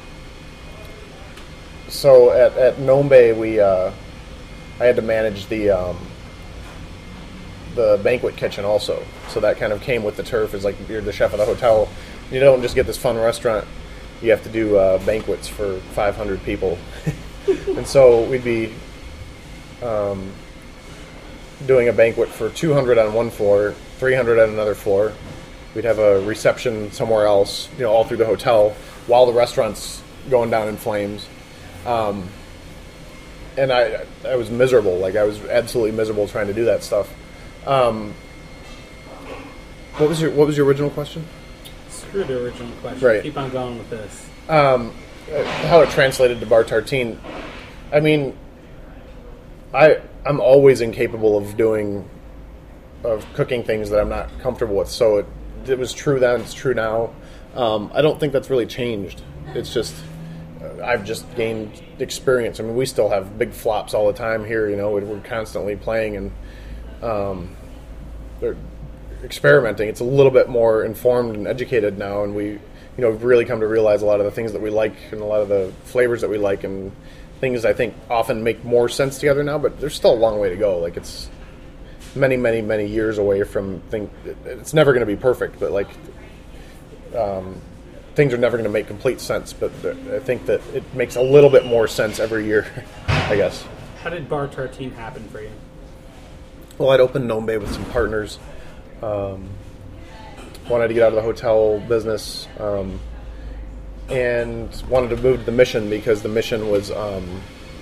so at at Nombe we uh, I had to manage the. Um, the banquet kitchen also. So that kind of came with the turf. Is like you're the chef of the hotel. You don't just get this fun restaurant. You have to do uh, banquets for five hundred people. And so we'd be um, doing a banquet for two hundred on one floor, three hundred on another floor. We'd have a reception somewhere else, you know, all through the hotel while the restaurant's going down in flames. Um, and I I was miserable. Like I was absolutely miserable trying to do that stuff. Um, what was your What was your original question? Screw the original question. Right. Keep on going with this. Um, how it translated to Bar Tartine. I mean, I I'm always incapable of doing of cooking things that I'm not comfortable with. So it it was true then. It's true now. Um, I don't think that's really changed. It's just uh, I've just gained experience. I mean, we still have big flops all the time here. You know, we're constantly playing and. Um, they're experimenting. It's a little bit more informed and educated now, and we, you know, we've really come to realize a lot of the things that we like and a lot of the flavors that we like, and things I think often make more sense together now. But there's still a long way to go. Like it's many, many, many years away from thing. It's never going to be perfect, but like um, things are never going to make complete sense. But I think that it makes a little bit more sense every year, I guess. How did Bar Tartine happen for you? Well, I'd opened Nombe with some partners. Um, wanted to get out of the hotel business, um, and wanted to move to the Mission because the Mission was, um,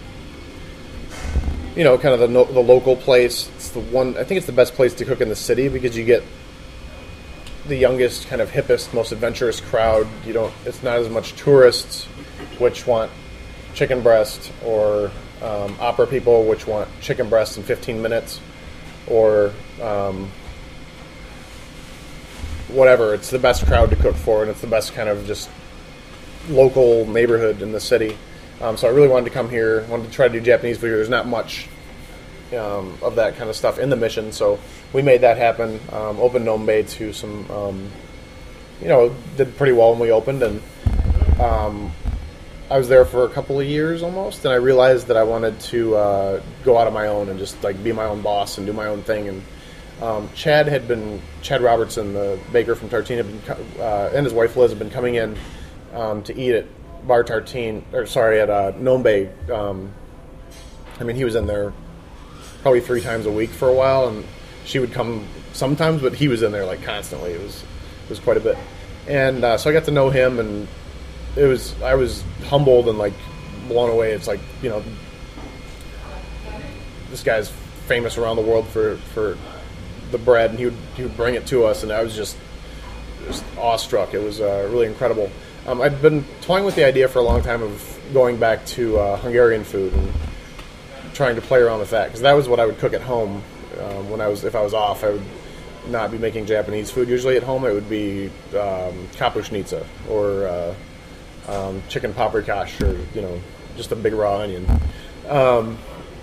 you know, kind of the, no, the local place. It's the one. I think it's the best place to cook in the city because you get the youngest, kind of hippest, most adventurous crowd. You don't. It's not as much tourists, which want chicken breast, or um, opera people, which want chicken breast in fifteen minutes. Or um, whatever. It's the best crowd to cook for, and it's the best kind of just local neighborhood in the city. Um, so I really wanted to come here. Wanted to try to do Japanese food. There's not much um, of that kind of stuff in the Mission, so we made that happen. Um, opened Nombe to some, um, you know, did pretty well when we opened, and um, I was there for a couple of years almost, and I realized that I wanted to uh, go out on my own and just like be my own boss and do my own thing. And um, Chad had been Chad Robertson, the baker from Tartine, had been, uh, and his wife Liz had been coming in um, to eat at Bar Tartine, or sorry, at uh, Nombe. Um, I mean, he was in there probably three times a week for a while, and she would come sometimes, but he was in there like constantly. It was it was quite a bit, and uh, so I got to know him and. It was I was humbled and like blown away. It's like, you know, this guy's famous around the world for, for the bread, and he would he would bring it to us, and I was just just awestruck. It was uh, really incredible. Um, I'd been toying with the idea for a long time of going back to uh, Hungarian food and trying to play around with that because that was what I would cook at home um, when I was if I was off. I would not be making Japanese food usually at home. It would be um, kapuschnitsa or uh, Um, chicken paprikash, or you know, just a big raw onion, um,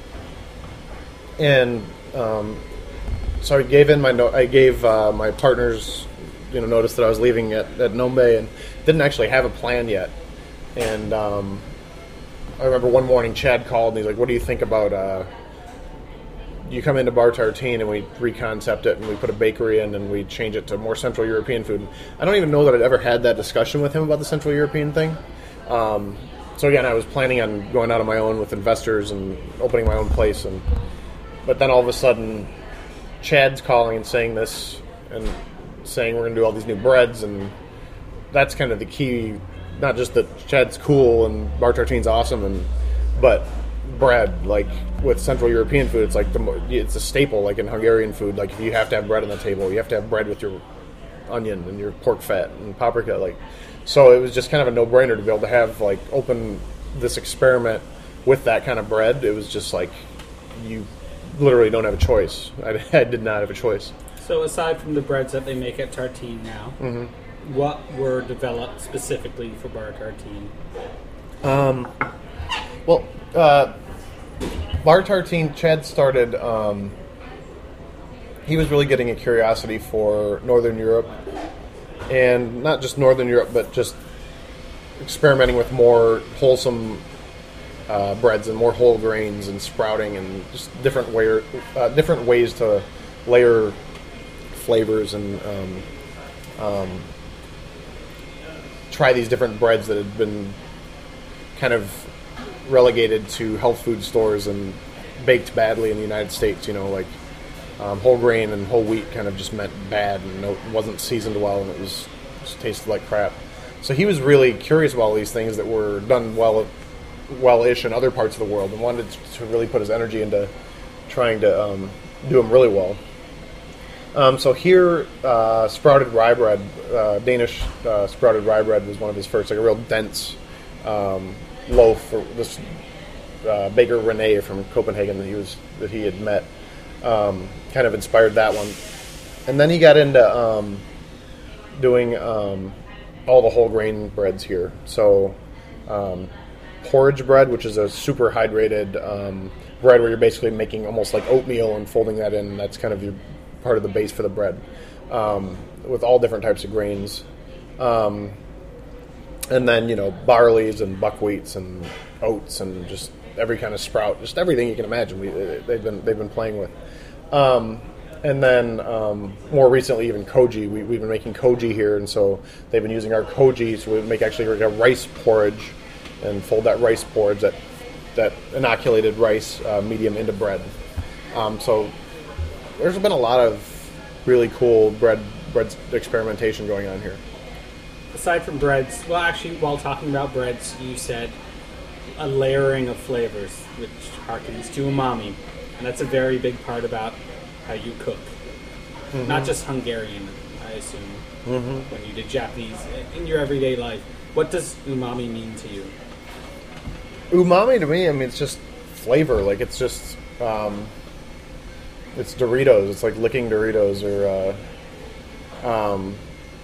and um, so I gave in my no- I gave uh, my partners, you know, notice that I was leaving at, at Nombe, and didn't actually have a plan yet. And um, I remember one morning Chad called and he's like, "What do you think about uh, you come into Bar Tartine and we reconcept it and we put a bakery in and we change it to more Central European food?" I don't even know that I'd ever had that discussion with him about the Central European thing. Um, so again, I was planning on going out on my own with investors and opening my own place, and but then all of a sudden, Chad's calling and saying this and saying we're going to do all these new breads, and that's kind of the key. Not just that Chad's cool and Bar Tartine's awesome, and but bread, like with Central European food, it's like the mo- it's a staple. Like in Hungarian food, like if you have to have bread on the table, you have to have bread with your onion and your pork fat and paprika. Like, so it was just kind of a no-brainer to be able to have like open this experiment with that kind of bread. It was just like you literally don't have a choice. I, I did not have a choice. So aside from the breads that they make at Tartine now, Mm-hmm. what were developed specifically for Bar Tartine? Um, well, uh, Bar Tartine, Chad started, um, he was really getting a curiosity for Northern Europe, and not just Northern Europe, but just experimenting with more wholesome uh, breads and more whole grains and sprouting and just different way, uh, different ways to layer flavors and um, um, try these different breads that had been kind of relegated to health food stores and baked badly in the United States. You know, like um, whole grain and whole wheat kind of just meant bad and no, wasn't seasoned well, and it was just tasted like crap. So he was really curious about all these things that were done well, well-ish in other parts of the world, and wanted to really put his energy into trying to um, do them really well. Um, so here, uh, sprouted rye bread, uh, Danish uh, sprouted rye bread was one of his first, like a real dense um, loaf. For this uh, baker Rene from Copenhagen that he was that he had met, um, kind of inspired that one. And then he got into um, doing um, all the whole grain breads here. So um, porridge bread, which is a super hydrated um, bread where you're basically making almost like oatmeal and folding that in. That's kind of your part of the base for the bread, um, with all different types of grains. Um, and then, you know, barleys and buckwheats and oats and just every kind of sprout, just everything you can imagine. We, they've been they've been playing with. Um, and then um, more recently, even koji. We, we've been making koji here, and so they've been using our koji. So we make actually like a rice porridge and fold that rice porridge, that that inoculated rice, uh, medium into bread. Um, so there's been a lot of really cool bread bread experimentation going on here. Aside from breads, well, actually, while talking about breads, you said a layering of flavors, which harkens to umami, and that's a very big part about how you cook. Mm-hmm. Not just Hungarian, I assume. Mm-hmm. When you did Japanese, in your everyday life, what does umami mean to you? Umami to me, I mean, it's just flavor. Like, it's just um, it's Doritos. It's like licking Doritos, or uh, um,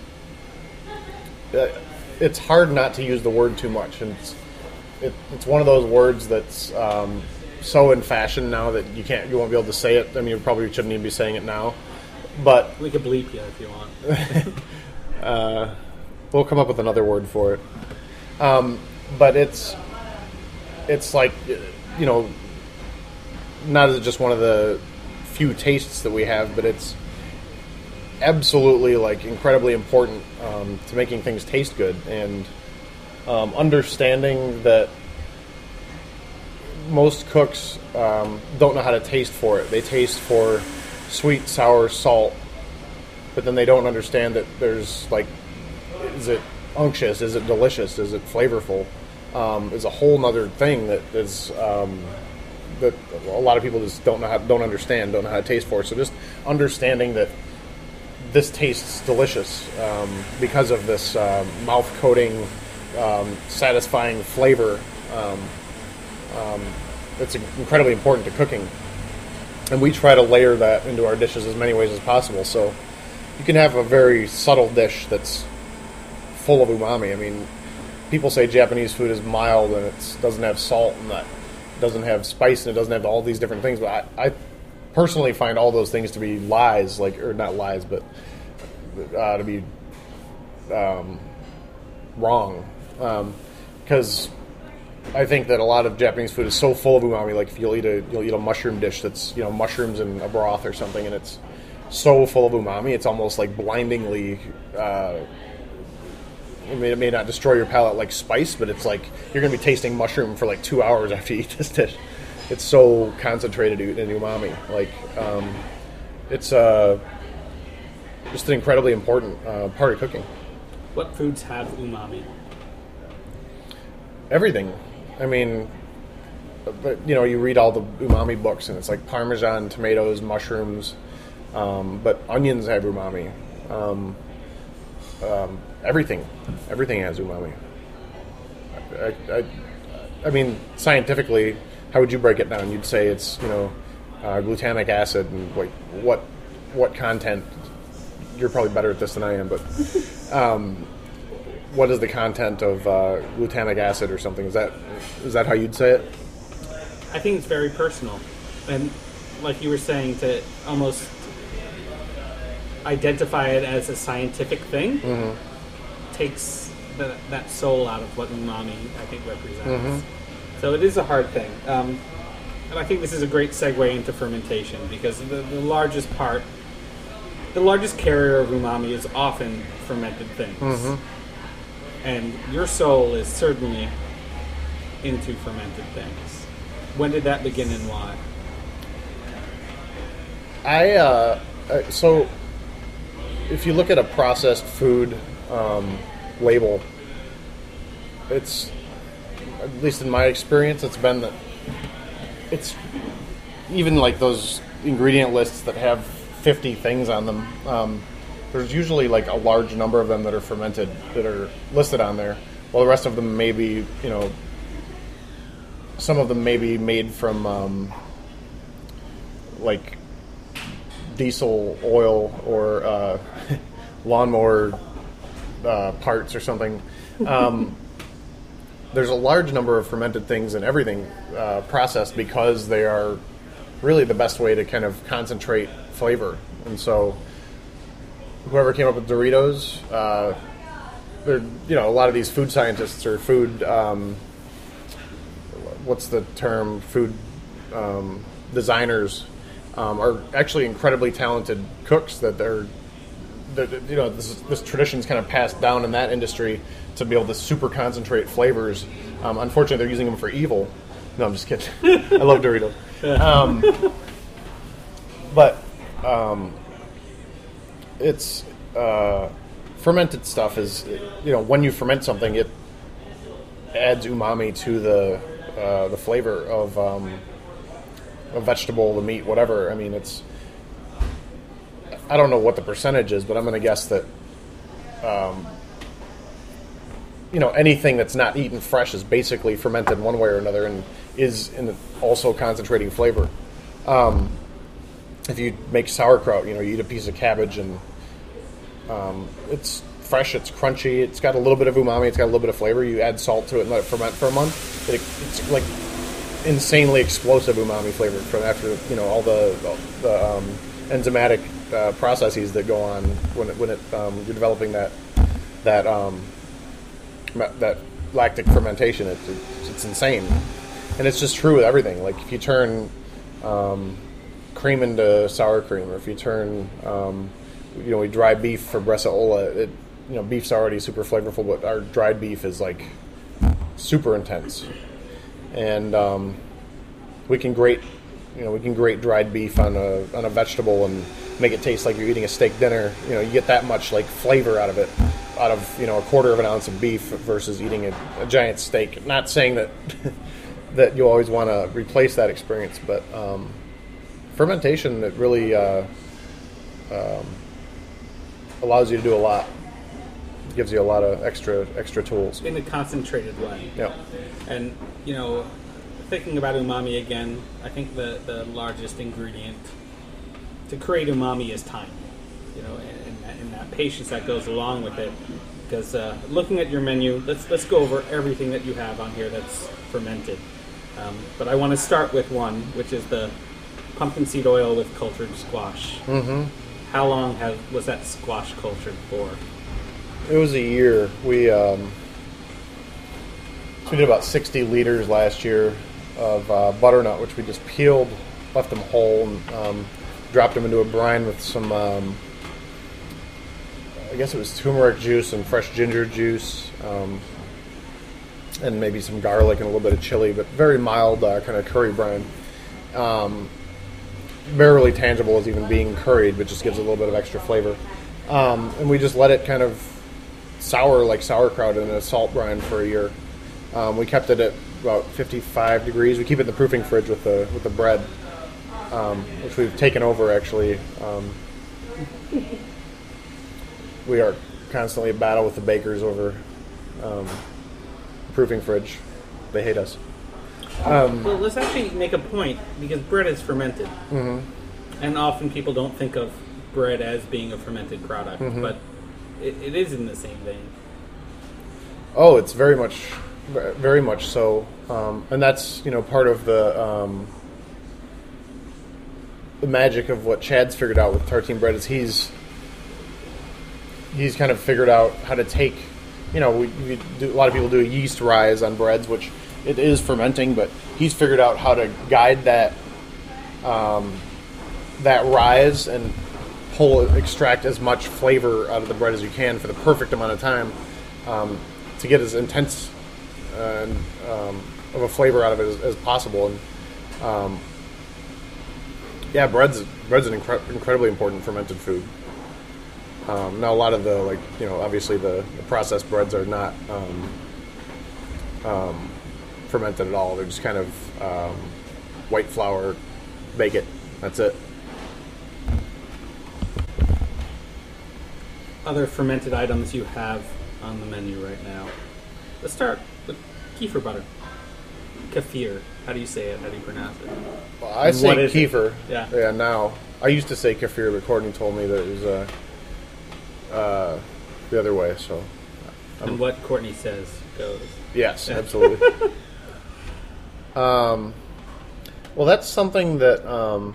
it's hard not to use the word too much, and it's it, it's one of those words that's um, so in fashion now that you can't, you won't be able to say it. I mean, you probably shouldn't even be saying it now, but we could bleep you if you want. uh, we'll come up with another word for it. Um, but it's it's like, you know, not as just one of the few tastes that we have, but it's absolutely like incredibly important um, to making things taste good, and um, understanding that most cooks um, don't know how to taste for it. They taste for sweet, sour, salt, but then they don't understand that there's like, is it unctuous? Is it delicious? Is it flavorful? Um, is a whole nother thing that is um, that a lot of people just don't know how, don't understand, don't know how to taste for. So just understanding that this tastes delicious um, because of this um, mouth-coating, um, satisfying flavor. Um, um, it's incredibly important to cooking, and we try to layer that into our dishes as many ways as possible. So you can have a very subtle dish that's full of umami. I mean, people say Japanese food is mild and it doesn't have salt and that doesn't have spice and it doesn't have all these different things, but I, I personally find all those things to be lies, like, or not lies, but uh, to be um, wrong, because um, I think that a lot of Japanese food is so full of umami. Like if you'll eat a you'll eat a mushroom dish that's, you know, mushrooms in a broth or something, and it's so full of umami, it's almost like blindingly. Uh, It may, it may not destroy your palate like spice, but it's like you're going to be tasting mushroom for like two hours after you eat this dish. It's so concentrated in umami. Like, um, it's uh, just an incredibly important uh, part of cooking. What foods have umami? Everything. I mean, but you know, you read all the umami books, and it's like Parmesan, tomatoes, mushrooms, um, but onions have umami. Um, um, everything, everything has umami. I, I, I mean, scientifically, how would you break it down? You'd say it's, you know, uh, glutamic acid, and like what, what content? You're probably better at this than I am, but um, what is the content of uh, glutamic acid or something? Is that is that how you'd say it? I think it's very personal, and like you were saying, to almost identify it as a scientific thing mm-hmm. takes the, that soul out of what umami, I think, represents. Mm-hmm. So it is a hard thing, um, and I think this is a great segue into fermentation, because the, the largest part, the largest carrier of umami is often fermented things, mm-hmm. and your soul is certainly into fermented things. When did that begin and why? I, uh, so if you look at a processed food um, label, it's, at least in my experience, it's been that it's even like those ingredient lists that have fifty things on them. Um, there's usually like a large number of them that are fermented that are listed on there, while the rest of them may be, you know, some of them may be made from um, like diesel oil or uh, lawnmower uh, parts or something. Um, there's a large number of fermented things and everything uh, processed because they are really the best way to kind of concentrate flavor. And so whoever came up with Doritos, uh, they're, you know, a lot of these food scientists or food, um, what's the term, food um, designers, um, are actually incredibly talented cooks that they're, that, you know, this, this tradition's kind of passed down in that industry to be able to super concentrate flavors. Um, unfortunately, they're using them for evil. No, I'm just kidding. I love Doritos. Um, but um, it's uh, fermented stuff is, you know, when you ferment something, it adds umami to the uh, the flavor of um, a vegetable, the meat, whatever. I mean, it's, I don't know what the percentage is, but I'm going to guess that um, you know, anything that's not eaten fresh is basically fermented one way or another and is in also concentrating flavor. Um, if you make sauerkraut, you know, you eat a piece of cabbage and um, it's fresh, it's crunchy, it's got a little bit of umami, it's got a little bit of flavor. You add salt to it and let it ferment for a month. It, it's like insanely explosive umami flavor from after, you know, all the, the um, enzymatic uh, processes that go on when it, when it um, you're developing that that um, that lactic fermentation. It, it, it's insane, and it's just true with everything. Like if you turn um, cream into sour cream, or if you turn um, you know, we dry beef for bresaola, it, you know, beef's already super flavorful, but our dried beef is like super intense, and um, we can grate, you know, we can grate dried beef on a on a vegetable and make it taste like you're eating a steak dinner. You know, you get that much like flavor out of it, out of, you know, a quarter of an ounce of beef versus eating a, a giant steak. Not saying that that you always want to replace that experience, but um, fermentation, it really uh, um, allows you to do a lot. It gives you a lot of extra extra tools in a concentrated way. Yeah, and you know, thinking about umami again, I think the the largest ingredient to create umami is time. You know, and, and that patience that goes along with it. Because uh, looking at your menu, let's let's go over everything that you have on here that's fermented. Um, but I want to start with one, which is the pumpkin seed oil with cultured squash. Mm-hmm. How long has, was that squash cultured for? It was a year. We um, so we did about sixty liters last year of uh, butternut, which we just peeled, left them whole, and um, dropped them into a brine with some, um, I guess it was turmeric juice and fresh ginger juice, um, and maybe some garlic and a little bit of chili, but very mild uh, kind of curry brine. Um, barely tangible as even being curried, but just gives a little bit of extra flavor. Um, and we just let it kind of sour like sauerkraut in a salt brine for a year. Um, we kept it at about fifty-five degrees. We keep it in the proofing fridge with the with the bread, um, which we've taken over actually. Um, we are constantly at battle with the bakers over um, the proofing fridge. They hate us. Um, well, let's actually make a point, because bread is fermented. Mm-hmm. And often people don't think of bread as being a fermented product, mm-hmm. but it, it is in the same vein. Oh, it's very much, very much so. Um, and that's, you know, part of the um, the magic of what Chad's figured out with tartine bread is he's he's kind of figured out how to take, you know, we, we do, a lot of people do a yeast rise on breads, which it is fermenting, but he's figured out how to guide that um, that rise and pull, extract as much flavor out of the bread as you can for the perfect amount of time um, to get as intense uh, um, of a flavor out of it as, as possible. And um, yeah, bread's bread's an incre- incredibly important fermented food. Um, now, a lot of the, like, you know, obviously the, the processed breads are not um, um, fermented at all. They're just kind of um, white flour, bake it. That's it. Other fermented items you have on the menu right now. Let's start with kefir butter. Kefir. How do you say it? How do you pronounce it? Well, I say kefir. Yeah. Yeah. Now, I used to say kefir, but Courtney told me that it was uh, uh, the other way. So. Um, and what Courtney says goes. Yes, absolutely. um, well, that's something that um,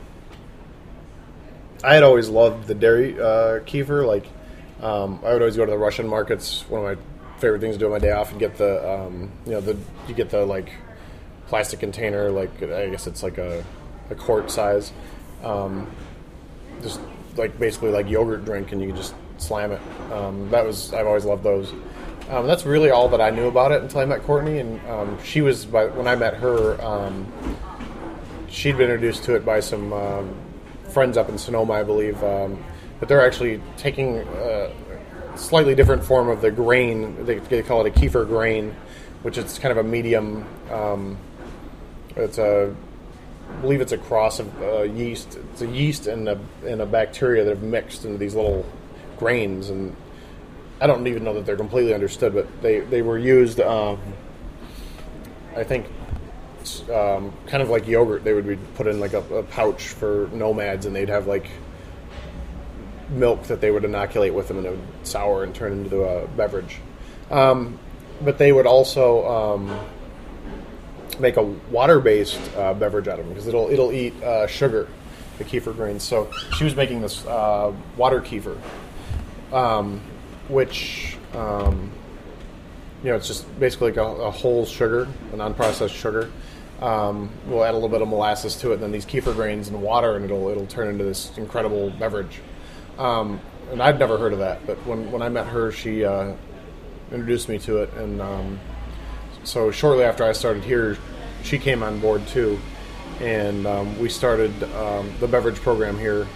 I had always loved the dairy uh, kefir. Like, um, I would always go to the Russian markets. One of my favorite things to do on my day off, and get the um, you know the you get the like plastic container, like I guess it's like a, a quart size, um, just like basically like yogurt drink, and you can just slam it. Um, that was I've always loved those. Um, that's really all that I knew about it until I met Courtney, and um, she was by, when I met her. Um, she'd been introduced to it by some um, friends up in Sonoma, I believe, um, but they're actually taking a slightly different form of the grain. They, they call it a kefir grain, which is kind of a medium. Um, it's a, I believe it's a cross of uh, yeast. It's a yeast and a and a bacteria that have mixed into these little grains, and I don't even know that they're completely understood, but they, they were used, um, I think, um, kind of like yogurt. They would be put in like a, a pouch for nomads, and they'd have like milk that they would inoculate with them, and it would sour and turn into a beverage. Um, but they would also um, make a water-based uh, beverage out of them, because it'll it'll eat uh, sugar, the kefir grains. So she was making this uh, water kefir. Um, which, um, you know, it's just basically like a, a whole sugar, a non-processed sugar. Um, we'll add a little bit of molasses to it, and then these kefir grains and water, and it'll it'll turn into this incredible beverage. Um, and I'd never heard of that, but when, when I met her, she uh, introduced me to it, and um, so shortly after I started here, she came on board too, and um, we started um, the beverage program here.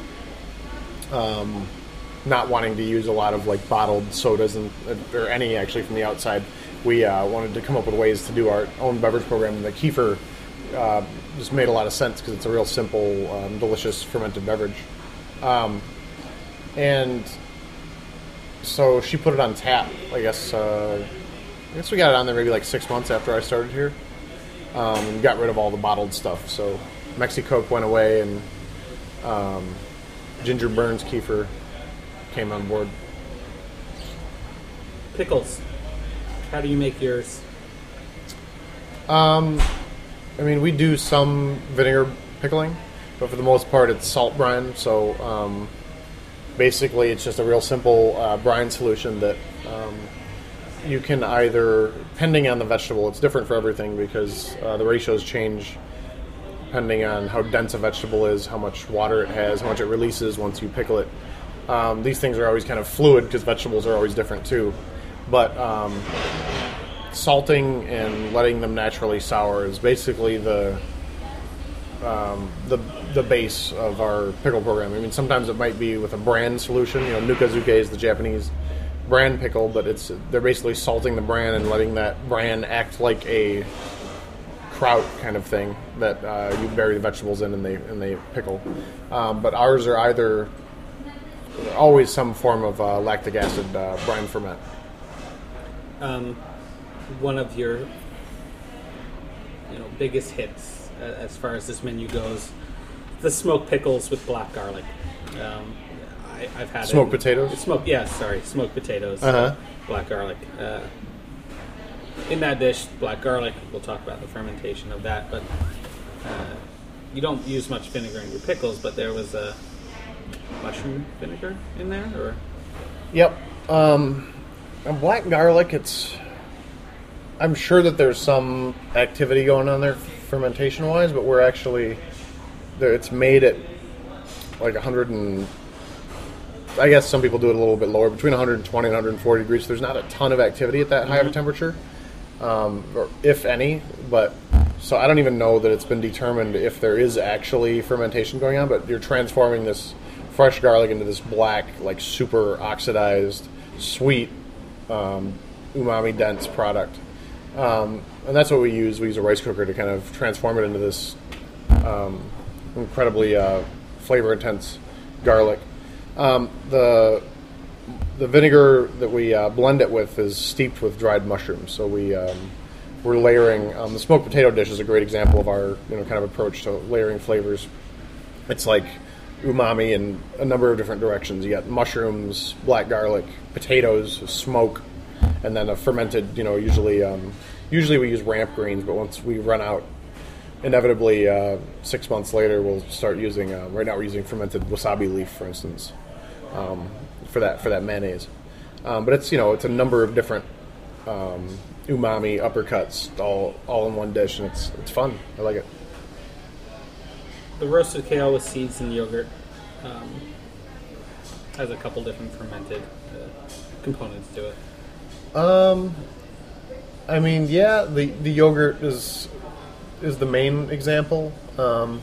Um, not wanting to use a lot of like bottled sodas and or any actually from the outside, we uh, wanted to come up with ways to do our own beverage program. And the kefir uh, just made a lot of sense because it's a real simple, um, delicious fermented beverage. Um, and so she put it on tap. I guess uh, I guess we got it on there maybe like six months after I started here, um, and got rid of all the bottled stuff. So Mexicoke went away, and um, Ginger Burns kefir came on board. Pickles. How do you make yours? Um, I mean, we do some vinegar pickling, but for the most part, it's salt brine. So um, basically, it's just a real simple uh, brine solution that um, you can either, depending on the vegetable, it's different for everything because uh, the ratios change depending on how dense a vegetable is, how much water it has, how much it releases once you pickle it. Um, these things are always kind of fluid because vegetables are always different too. But um, salting and letting them naturally sour is basically the um, the the base of our pickle program. I mean, sometimes it might be with a bran solution. You know, nukazuke is the Japanese bran pickle, but it's they're basically salting the bran and letting that bran act like a kraut kind of thing that uh, you bury the vegetables in and they and they pickle. Um, but ours are either always some form of uh, lactic acid uh, brine ferment. Um, one of your you know biggest hits uh, as far as this menu goes, the smoked pickles with black garlic. Um, I, I've had smoked it, potatoes. Smoked, yeah, sorry, smoked potatoes. Uh-huh. Black garlic. Uh, in that dish, black garlic. We'll talk about the fermentation of that, but uh, you don't use much vinegar in your pickles. But there was a mushroom vinegar in there, or Yep. Um, and black garlic. It's. I'm sure that there's some activity going on there fermentation wise, but we're actually. There, it's made at like one hundred and. I guess some people do it a little bit lower, between one hundred twenty and one hundred forty degrees. There's not a ton of activity at that mm-hmm. high of a temperature, um, or if any. But so I don't even know that it's been determined if there is actually fermentation going on. But you're transforming this fresh garlic into this black, like super oxidized, sweet, um, umami dense product, um, and that's what we use. We use a rice cooker to kind of transform it into this um, incredibly uh, flavor intense garlic. Um, the the vinegar that we uh, blend it with is steeped with dried mushrooms. So we um, we're layering. Um, the smoked potato dish is a great example of our you know kind of approach to layering flavors. It's like umami in a number of different directions. You got mushrooms, black garlic, potatoes, smoke, and then a fermented. You know, usually um, usually we use ramp greens, but once we run out. Inevitably, uh, six months later, we'll start using. Uh, right now, we're using fermented wasabi leaf, for instance, um, for that for that mayonnaise. Um, but it's you know it's a number of different um, umami uppercuts all all in one dish, and it's it's fun. I like it. The roasted kale with seeds and yogurt um, has a couple different fermented uh, components to it. Um, I mean, yeah, the the yogurt is. is the main example. Um,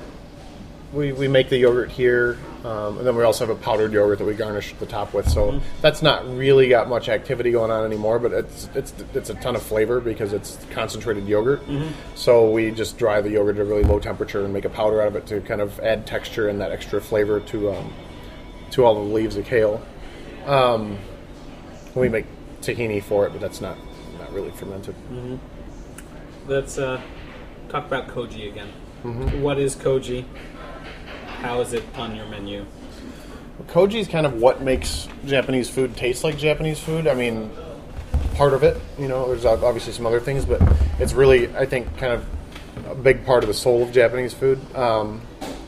we we make the yogurt here, um, and then we also have a powdered yogurt that we garnish the top with. So mm-hmm. that's not really got much activity going on anymore, but it's it's it's a ton of flavor because it's concentrated yogurt. Mm-hmm. So we just dry the yogurt at a really low temperature and make a powder out of it to kind of add texture and that extra flavor to um, to all the leaves of kale. Um, we make tahini for it, but that's not not really fermented. Mm-hmm. That's uh. Talk about koji again. Mm-hmm. What is koji? How is it on your menu? Koji is kind of what makes Japanese food taste like Japanese food. I mean, part of it, you know, there's obviously some other things, but it's really, I think, kind of a big part of the soul of Japanese food. Um,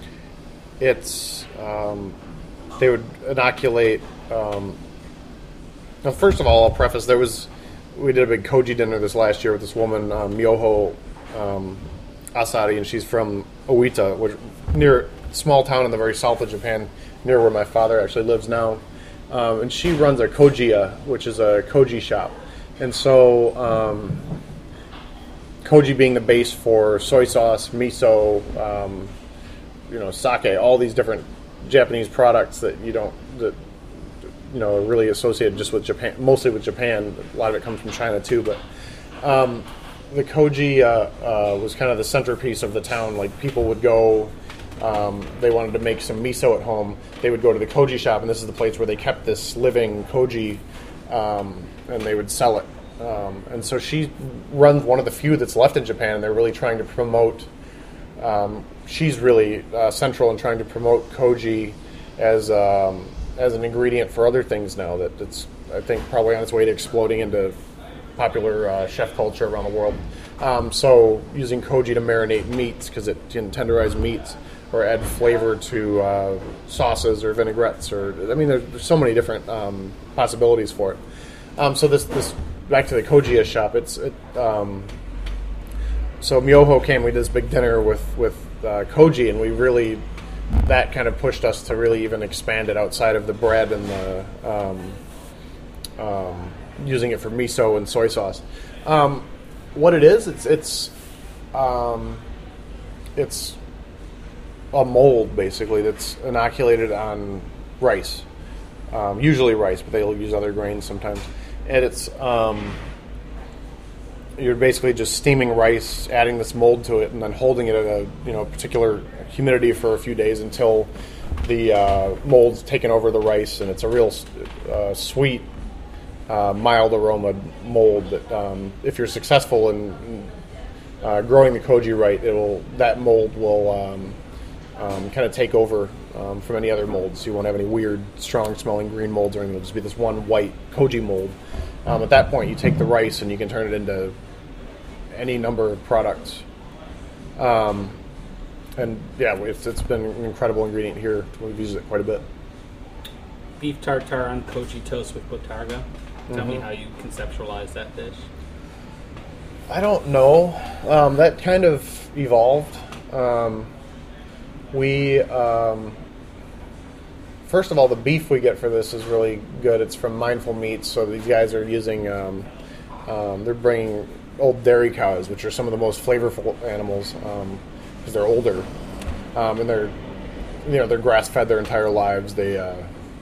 it's, um, they would inoculate, um, now first of all, I'll preface, there was, we did a big koji dinner this last year with this woman, um, Myoho um, Asari, and she's from Oita, which near a small town in the very south of Japan, near where my father actually lives now. Um, and she runs a Kojiya, which is a koji shop. And so, um, koji being the base for soy sauce, miso, um, you know, sake, all these different Japanese products that you don't, that you know, are really associated just with Japan, mostly with Japan. A lot of it comes from China too, but um, the koji uh, uh, was kind of the centerpiece of the town. Like people would go, um, they wanted to make some miso at home. They would go to the koji shop, and this is the place where they kept this living koji, um, and they would sell it. Um, and so she runs one of the few that's left in Japan, and they're really trying to promote. Um, she's really uh, central in trying to promote koji as um, as an ingredient for other things now. That it's, I think, probably on its way to exploding into popular uh, chef culture around the world. Um, so using koji to marinate meats because it can tenderize meats or add flavor to uh, sauces or vinaigrettes, or I mean, there's, there's so many different um, possibilities for it. Um, so this this back to the Kojiya shop. It's it, um, so Myoho came. We did this big dinner with with uh, koji, and we really that kind of pushed us to really even expand it outside of the bread and the um, um, using it for miso and soy sauce. Um, what it is, it's it's um, it's a mold basically that's inoculated on rice, um, usually rice, but they'll use other grains sometimes. And it's um, you're basically just steaming rice, adding this mold to it, and then holding it at a you know particular humidity for a few days until the uh, mold's taken over the rice, and it's a real uh, sweet, uh, mild aroma mold that um, if you're successful in uh, growing the koji right, it will that mold will um, um, kind of take over um, from any other molds. You won't have any weird, strong-smelling green molds or anything. It'll just be this one white koji mold. Um, at that point, you take the rice and you can turn it into any number of products. Um, And yeah, it's, it's been an incredible ingredient here. We've used it quite a bit. Beef tartare on koji toast with botarga. Tell Mm-hmm. me how you conceptualize that dish. I don't know. Um, that kind of evolved. Um, we, um, first of all, the beef we get for this is really good. It's from Mindful Meats, so these guys are using, um, um, they're bringing old dairy cows, which are some of the most flavorful animals. Um, because they're older, um, and they're, you know, they're grass-fed their entire lives. They, uh,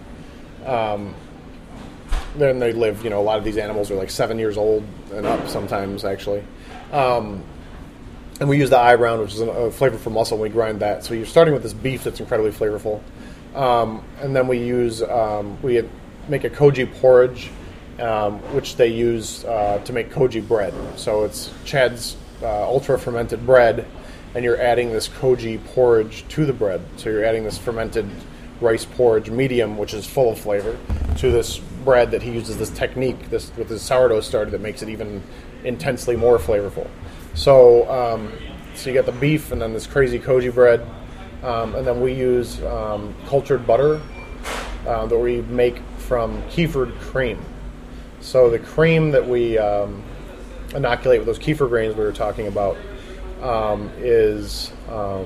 um, then they live. You know, a lot of these animals are like seven years old and up sometimes, actually. Um, and we use the eye round, which is a, a flavorful muscle, and we grind that. So you're starting with this beef that's incredibly flavorful, um, and then we use um, we make a koji porridge, um, which they use uh, to make koji bread. So it's Chad's uh, ultra fermented bread. And you're adding this koji porridge to the bread. So you're adding this fermented rice porridge medium, which is full of flavor, to this bread that he uses this technique this with his sourdough starter that makes it even intensely more flavorful. So um, so you got the beef and then this crazy koji bread. Um, and then we use um, cultured butter uh, that we make from kefir cream. So the cream that we um, inoculate with those kefir grains we were talking about Um, is um,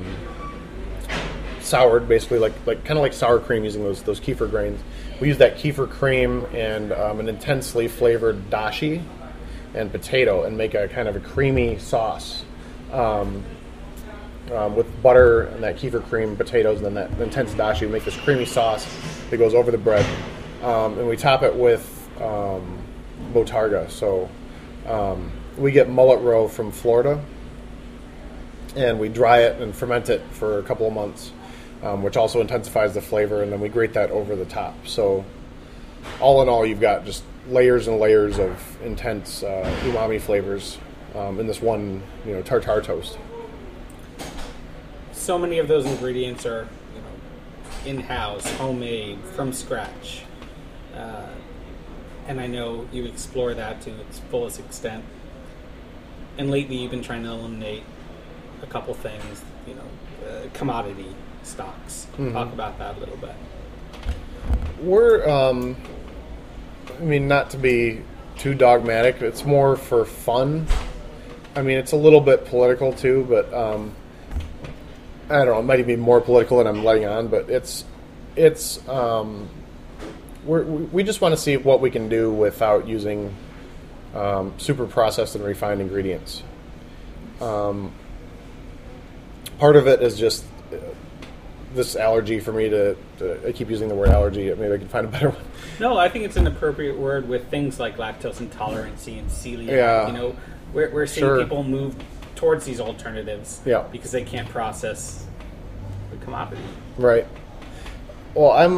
soured, basically like like kind of like sour cream using those those kefir grains. We use that kefir cream and um, an intensely flavored dashi and potato, and make a kind of a creamy sauce um, um, with butter and that kefir cream, potatoes, and then that intense dashi. We make this creamy sauce that goes over the bread, um, and we top it with um, botarga. So um, we get mullet roe from Florida. And we dry it and ferment it for a couple of months, um, which also intensifies the flavor, and then we grate that over the top. So all in all, you've got just layers and layers of intense uh, umami flavors um, in this one, you know, tartare toast. So many of those ingredients are, you know, in-house, homemade, from scratch. Uh, and I know you explore that to its fullest extent. And lately you've been trying to eliminate a couple things, you know, uh, commodity stocks. Mm-hmm. Talk about that a little bit. We're, um, I mean, not to be too dogmatic, it's more for fun. I mean, it's a little bit political too, but um, I don't know, it might even be more political than I'm letting on, but it's, it's, um, we're, we just want to see what we can do without using um, super processed and refined ingredients. Um, Part of it is just uh, this allergy for me to, to, I keep using the word allergy. Maybe I can find a better one. No, I think it's an appropriate word with things like lactose intolerance and celiac. Yeah. You know, we're, we're seeing Sure. people move towards these alternatives Yeah. because they can't process the commodity. Right. Well, I'm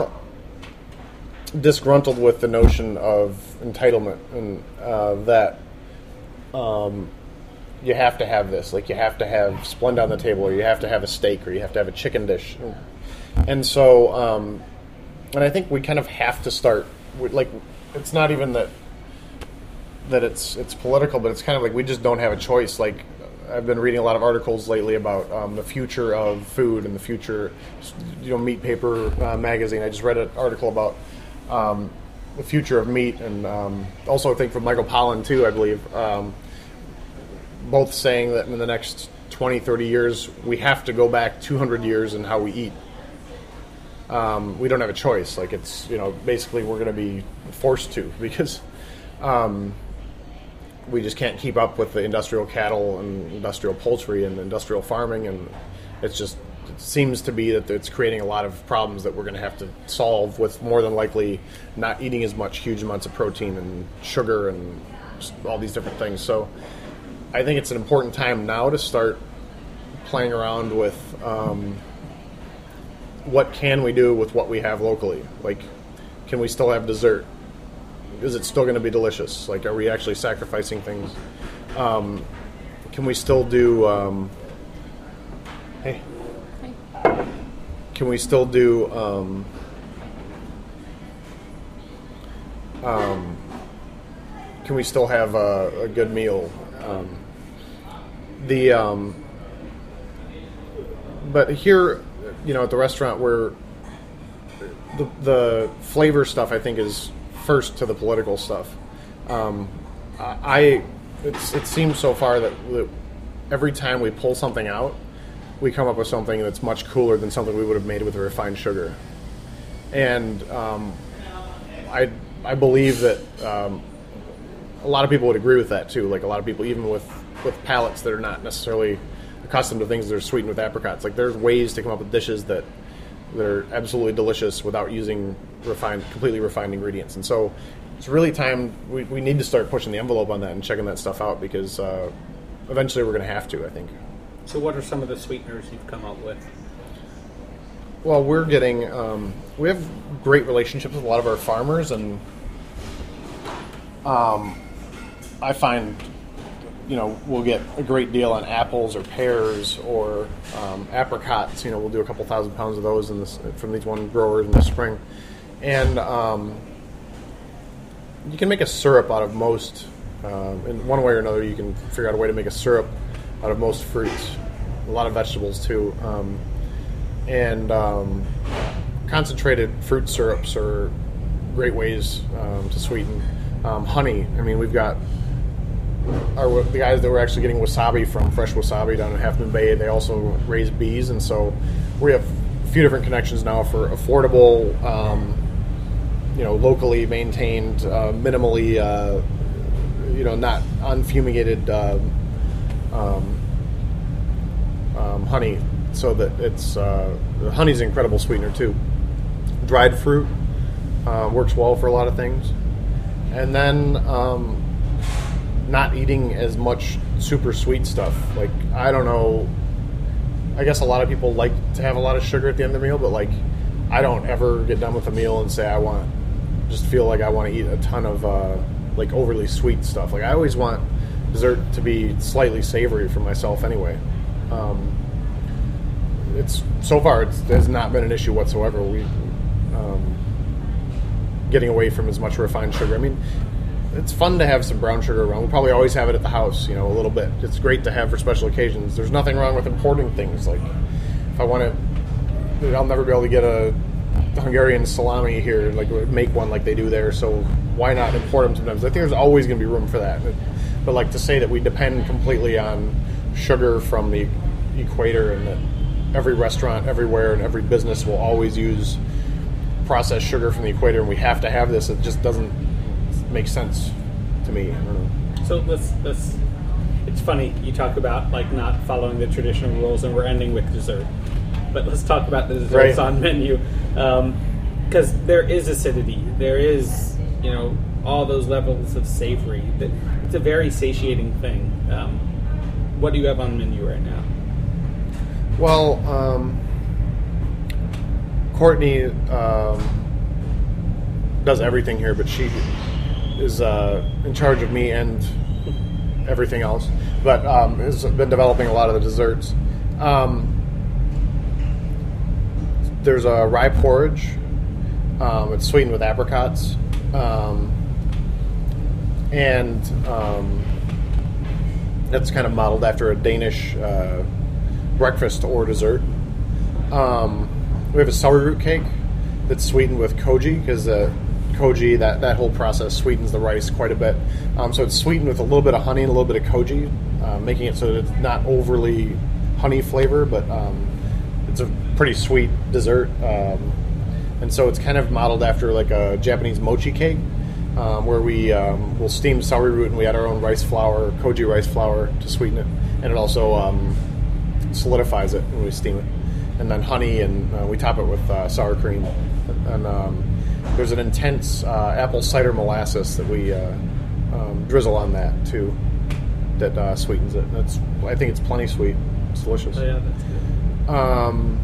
disgruntled with the notion of entitlement and uh, that um, you have to have this. Like, you have to have Splenda on the table, or you have to have a steak, or you have to have a chicken dish. And so, um, and I think we kind of have to start, with, like, it's not even that that it's it's political, but it's kind of like we just don't have a choice. Like, I've been reading a lot of articles lately about um, the future of food and the future, you know, Meat Paper uh, magazine. I just read an article about um, the future of meat, and um, also I think from Michael Pollan too, I believe, um, both saying that in the next twenty, thirty years, we have to go back two hundred years in how we eat. Um, we don't have a choice. Like, it's, you know, basically we're going to be forced to, because um, we just can't keep up with the industrial cattle and industrial poultry and industrial farming, and it's just, it seems to be that it's creating a lot of problems that we're going to have to solve with more than likely not eating as much huge amounts of protein and sugar and just all these different things. So I think it's an important time now to start playing around with um, what can we do with what we have locally. Like, can we still have dessert? Is it still going to be delicious? Like, are we actually sacrificing things? Um, can we still do... Um, hey. Hi. Can we still do... Um, um, can we still have a, a good meal? Um, the... Um, but here, you know, at the restaurant, where the, the flavor stuff, I think, is first to the political stuff. Um, I it's, it seems so far that, that every time we pull something out, we come up with something that's much cooler than something we would have made with a refined sugar. And um, I I believe that um, a lot of people would agree with that too. Like a lot of people, even with, with palates that are not necessarily accustomed to things that are sweetened with apricots. Like there's ways to come up with dishes that that are absolutely delicious without using refined, completely refined ingredients. And so it's really time, we, we need to start pushing the envelope on that and checking that stuff out, because uh, eventually we're going to have to, I think. So what are some of the sweeteners you've come up with? Well, we're getting, um, we have great relationships with a lot of our farmers, and um, I find, you know, we'll get a great deal on apples or pears or um, apricots. You know, we'll do a couple thousand pounds of those in this, from these one growers in the spring. And um, you can make a syrup out of most, um, in one way or another, you can figure out a way to make a syrup out of most fruits. A lot of vegetables, too. Um, and um, concentrated fruit syrups are great ways um, to sweeten. Um, honey, I mean, we've got Our, the guys that were actually getting wasabi from, fresh wasabi down in Half Moon Bay, they also raise bees, and so we have a few different connections now for affordable, um, you know, locally maintained, uh, minimally, uh, you know, not unfumigated uh, um, um, honey, so that it's uh, the honey's an incredible sweetener too. Dried fruit uh, works well for a lot of things, and then. Um, not eating as much super sweet stuff. Like, I don't know, I guess a lot of people like to have a lot of sugar at the end of the meal, but like, I don't ever get done with a meal and say I want, just feel like I want to eat a ton of uh, like overly sweet stuff. Like, I always want dessert to be slightly savory for myself anyway. Um, it's, so far, it's, it has not been an issue whatsoever. We, um, getting away from as much refined sugar. I mean, it's fun to have some brown sugar around. We'll probably always have it at the house, you know, a little bit. It's great to have for special occasions. There's nothing wrong with importing things. Like, if I want to, I'll never be able to get a Hungarian salami here, like make one like they do there, so why not import them sometimes? I think there's always going to be room for that. But like to say that we depend completely on sugar from the equator, and that every restaurant everywhere and every business will always use processed sugar from the equator and we have to have this, it just doesn't make sense to me. I don't know. So let's let's. It's funny you talk about like not following the traditional rules, and we're ending with dessert. But let's talk about the desserts right. on menu, because um, there is acidity. There is, you know, all those levels of savory. It's a very satiating thing. Um, what do you have on the menu right now? Well, um, Courtney um, does everything here, but she is uh, in charge of me and everything else. But um, has been developing a lot of the desserts. Um, there's a rye porridge. Um, it's sweetened with apricots, um, and um, that's kind of modeled after a Danish uh, breakfast or dessert. Um, we have a celery root cake that's sweetened with koji, because uh, koji, that, that whole process sweetens the rice quite a bit. Um, so it's sweetened with a little bit of honey and a little bit of koji, uh, making it so that it's not overly honey flavor, but um, it's a pretty sweet dessert. Um, and so it's kind of modeled after like a Japanese mochi cake, um, where we um, will steam celery root and we add our own rice flour, koji rice flour, to sweeten it. And it also um, solidifies it when we steam it. And then honey, and uh, we top it with uh, sour cream. And um, there's an intense uh, apple cider molasses that we uh, um, drizzle on that too. that uh, sweetens it. That's I think it's plenty sweet. It's delicious. Oh yeah, that's good. Um,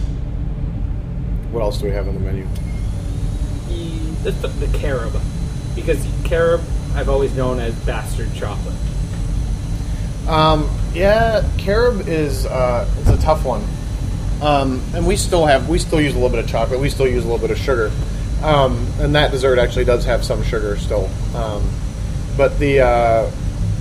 what else do we have on the menu? The, the, the carob, because carob I've always known as bastard chocolate. Um, yeah, carob is uh, it's a tough one, um, and we still have we still use a little bit of chocolate. We still use a little bit of sugar, um, and that dessert actually does have some sugar still. Um, but the uh,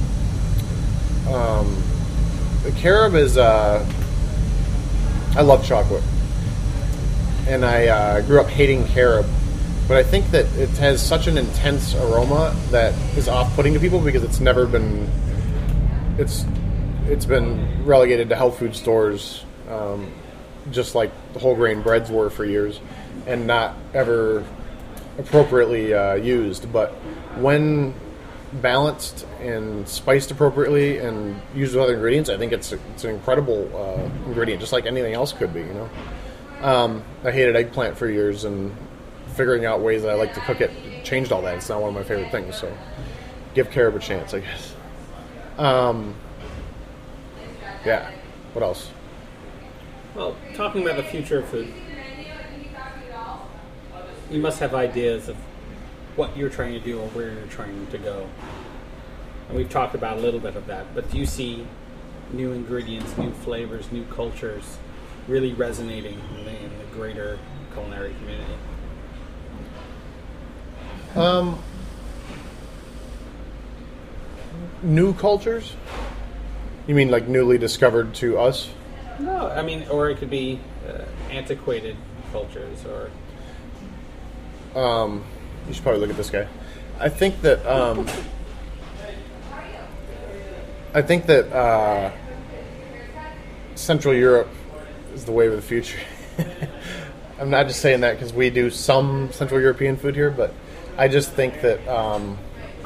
um, the carob is uh, I love chocolate, and I uh, grew up hating carob. But I think that it has such an intense aroma that is off-putting to people because it's never been. It's it's been relegated to health food stores, um, just like the whole grain breads were for years, and not ever appropriately uh, used. But when balanced and spiced appropriately and used with other ingredients, I think it's a, it's an incredible uh, ingredient, just like anything else could be. You know, um, I hated eggplant for years, and figuring out ways that I like to cook it changed all that. It's not one of my favorite things, so give carob a chance, I guess. Um, yeah. What else? Well, talking about the future of food, you must have ideas of what you're trying to do or where you're trying to go. And we've talked about a little bit of that, but do you see new ingredients, new flavors, new cultures really resonating in the, in the greater culinary community? Um, new cultures? You mean like newly discovered to us? No, I mean, or it could be uh, antiquated cultures, or... Um, you should probably look at this guy. I think that, um... I think that, uh... Central Europe is the wave of the future. I'm not just saying that because we do some Central European food here, but I just think that, um,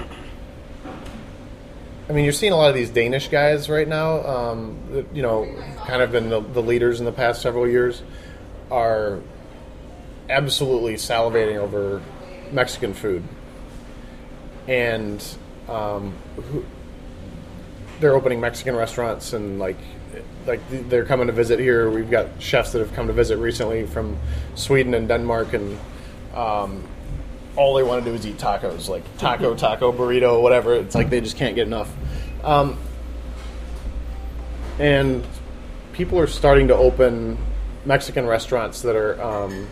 I mean, you're seeing a lot of these Danish guys right now, um, that, you know, kind of been the, the leaders in the past several years, are absolutely salivating over Mexican food. And um, who, they're opening Mexican restaurants, and like, like they're coming to visit here. We've got chefs that have come to visit recently from Sweden and Denmark, and um, all they want to do is eat tacos, like taco, taco, burrito, whatever. It's like they just can't get enough. Um, and people are starting to open Mexican restaurants that are um,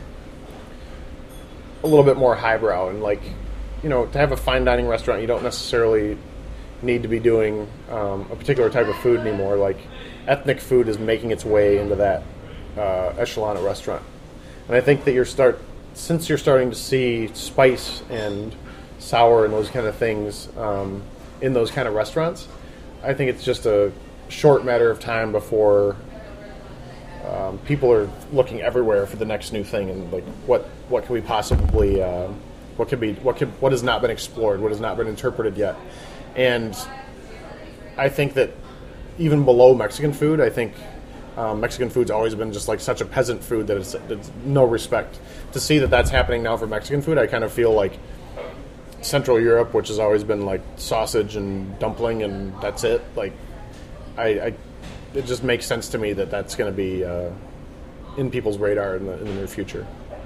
a little bit more highbrow. And like, you know, to have a fine dining restaurant, you don't necessarily need to be doing um, a particular type of food anymore. Like, ethnic food is making its way into that uh, echelon of restaurant. And I think that you're start since you're starting to see spice and sour and those kind of things um, in those kind of restaurants, I think it's just a short matter of time before um, people are looking everywhere for the next new thing, and like what what can we possibly uh, what could be what could what has not been explored, what has not been interpreted yet. And I think that even below Mexican food, I think um, Mexican food's always been just like such a peasant food that it's, it's no respect. To see that that's happening now for Mexican food, I kind of feel like Central Europe, which has always been like sausage and dumpling and that's it. Like, I, I it just makes sense to me that that's going to be uh, in people's radar in the, in the near future.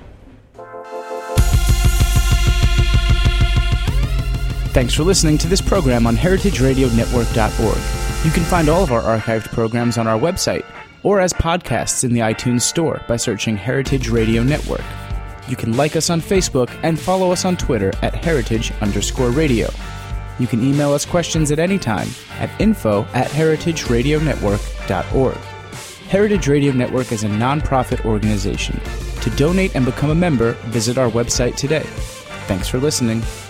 Thanks for listening to this program on heritage radio network dot org. You can find all of our archived programs on our website or as podcasts in the iTunes Store by searching Heritage Radio Network. You can like us on Facebook and follow us on Twitter at heritage underscore radio. You can email us questions at any time at info at heritage radio network dot org. Heritage Radio Network is a nonprofit organization. To donate and become a member, visit our website today. Thanks for listening.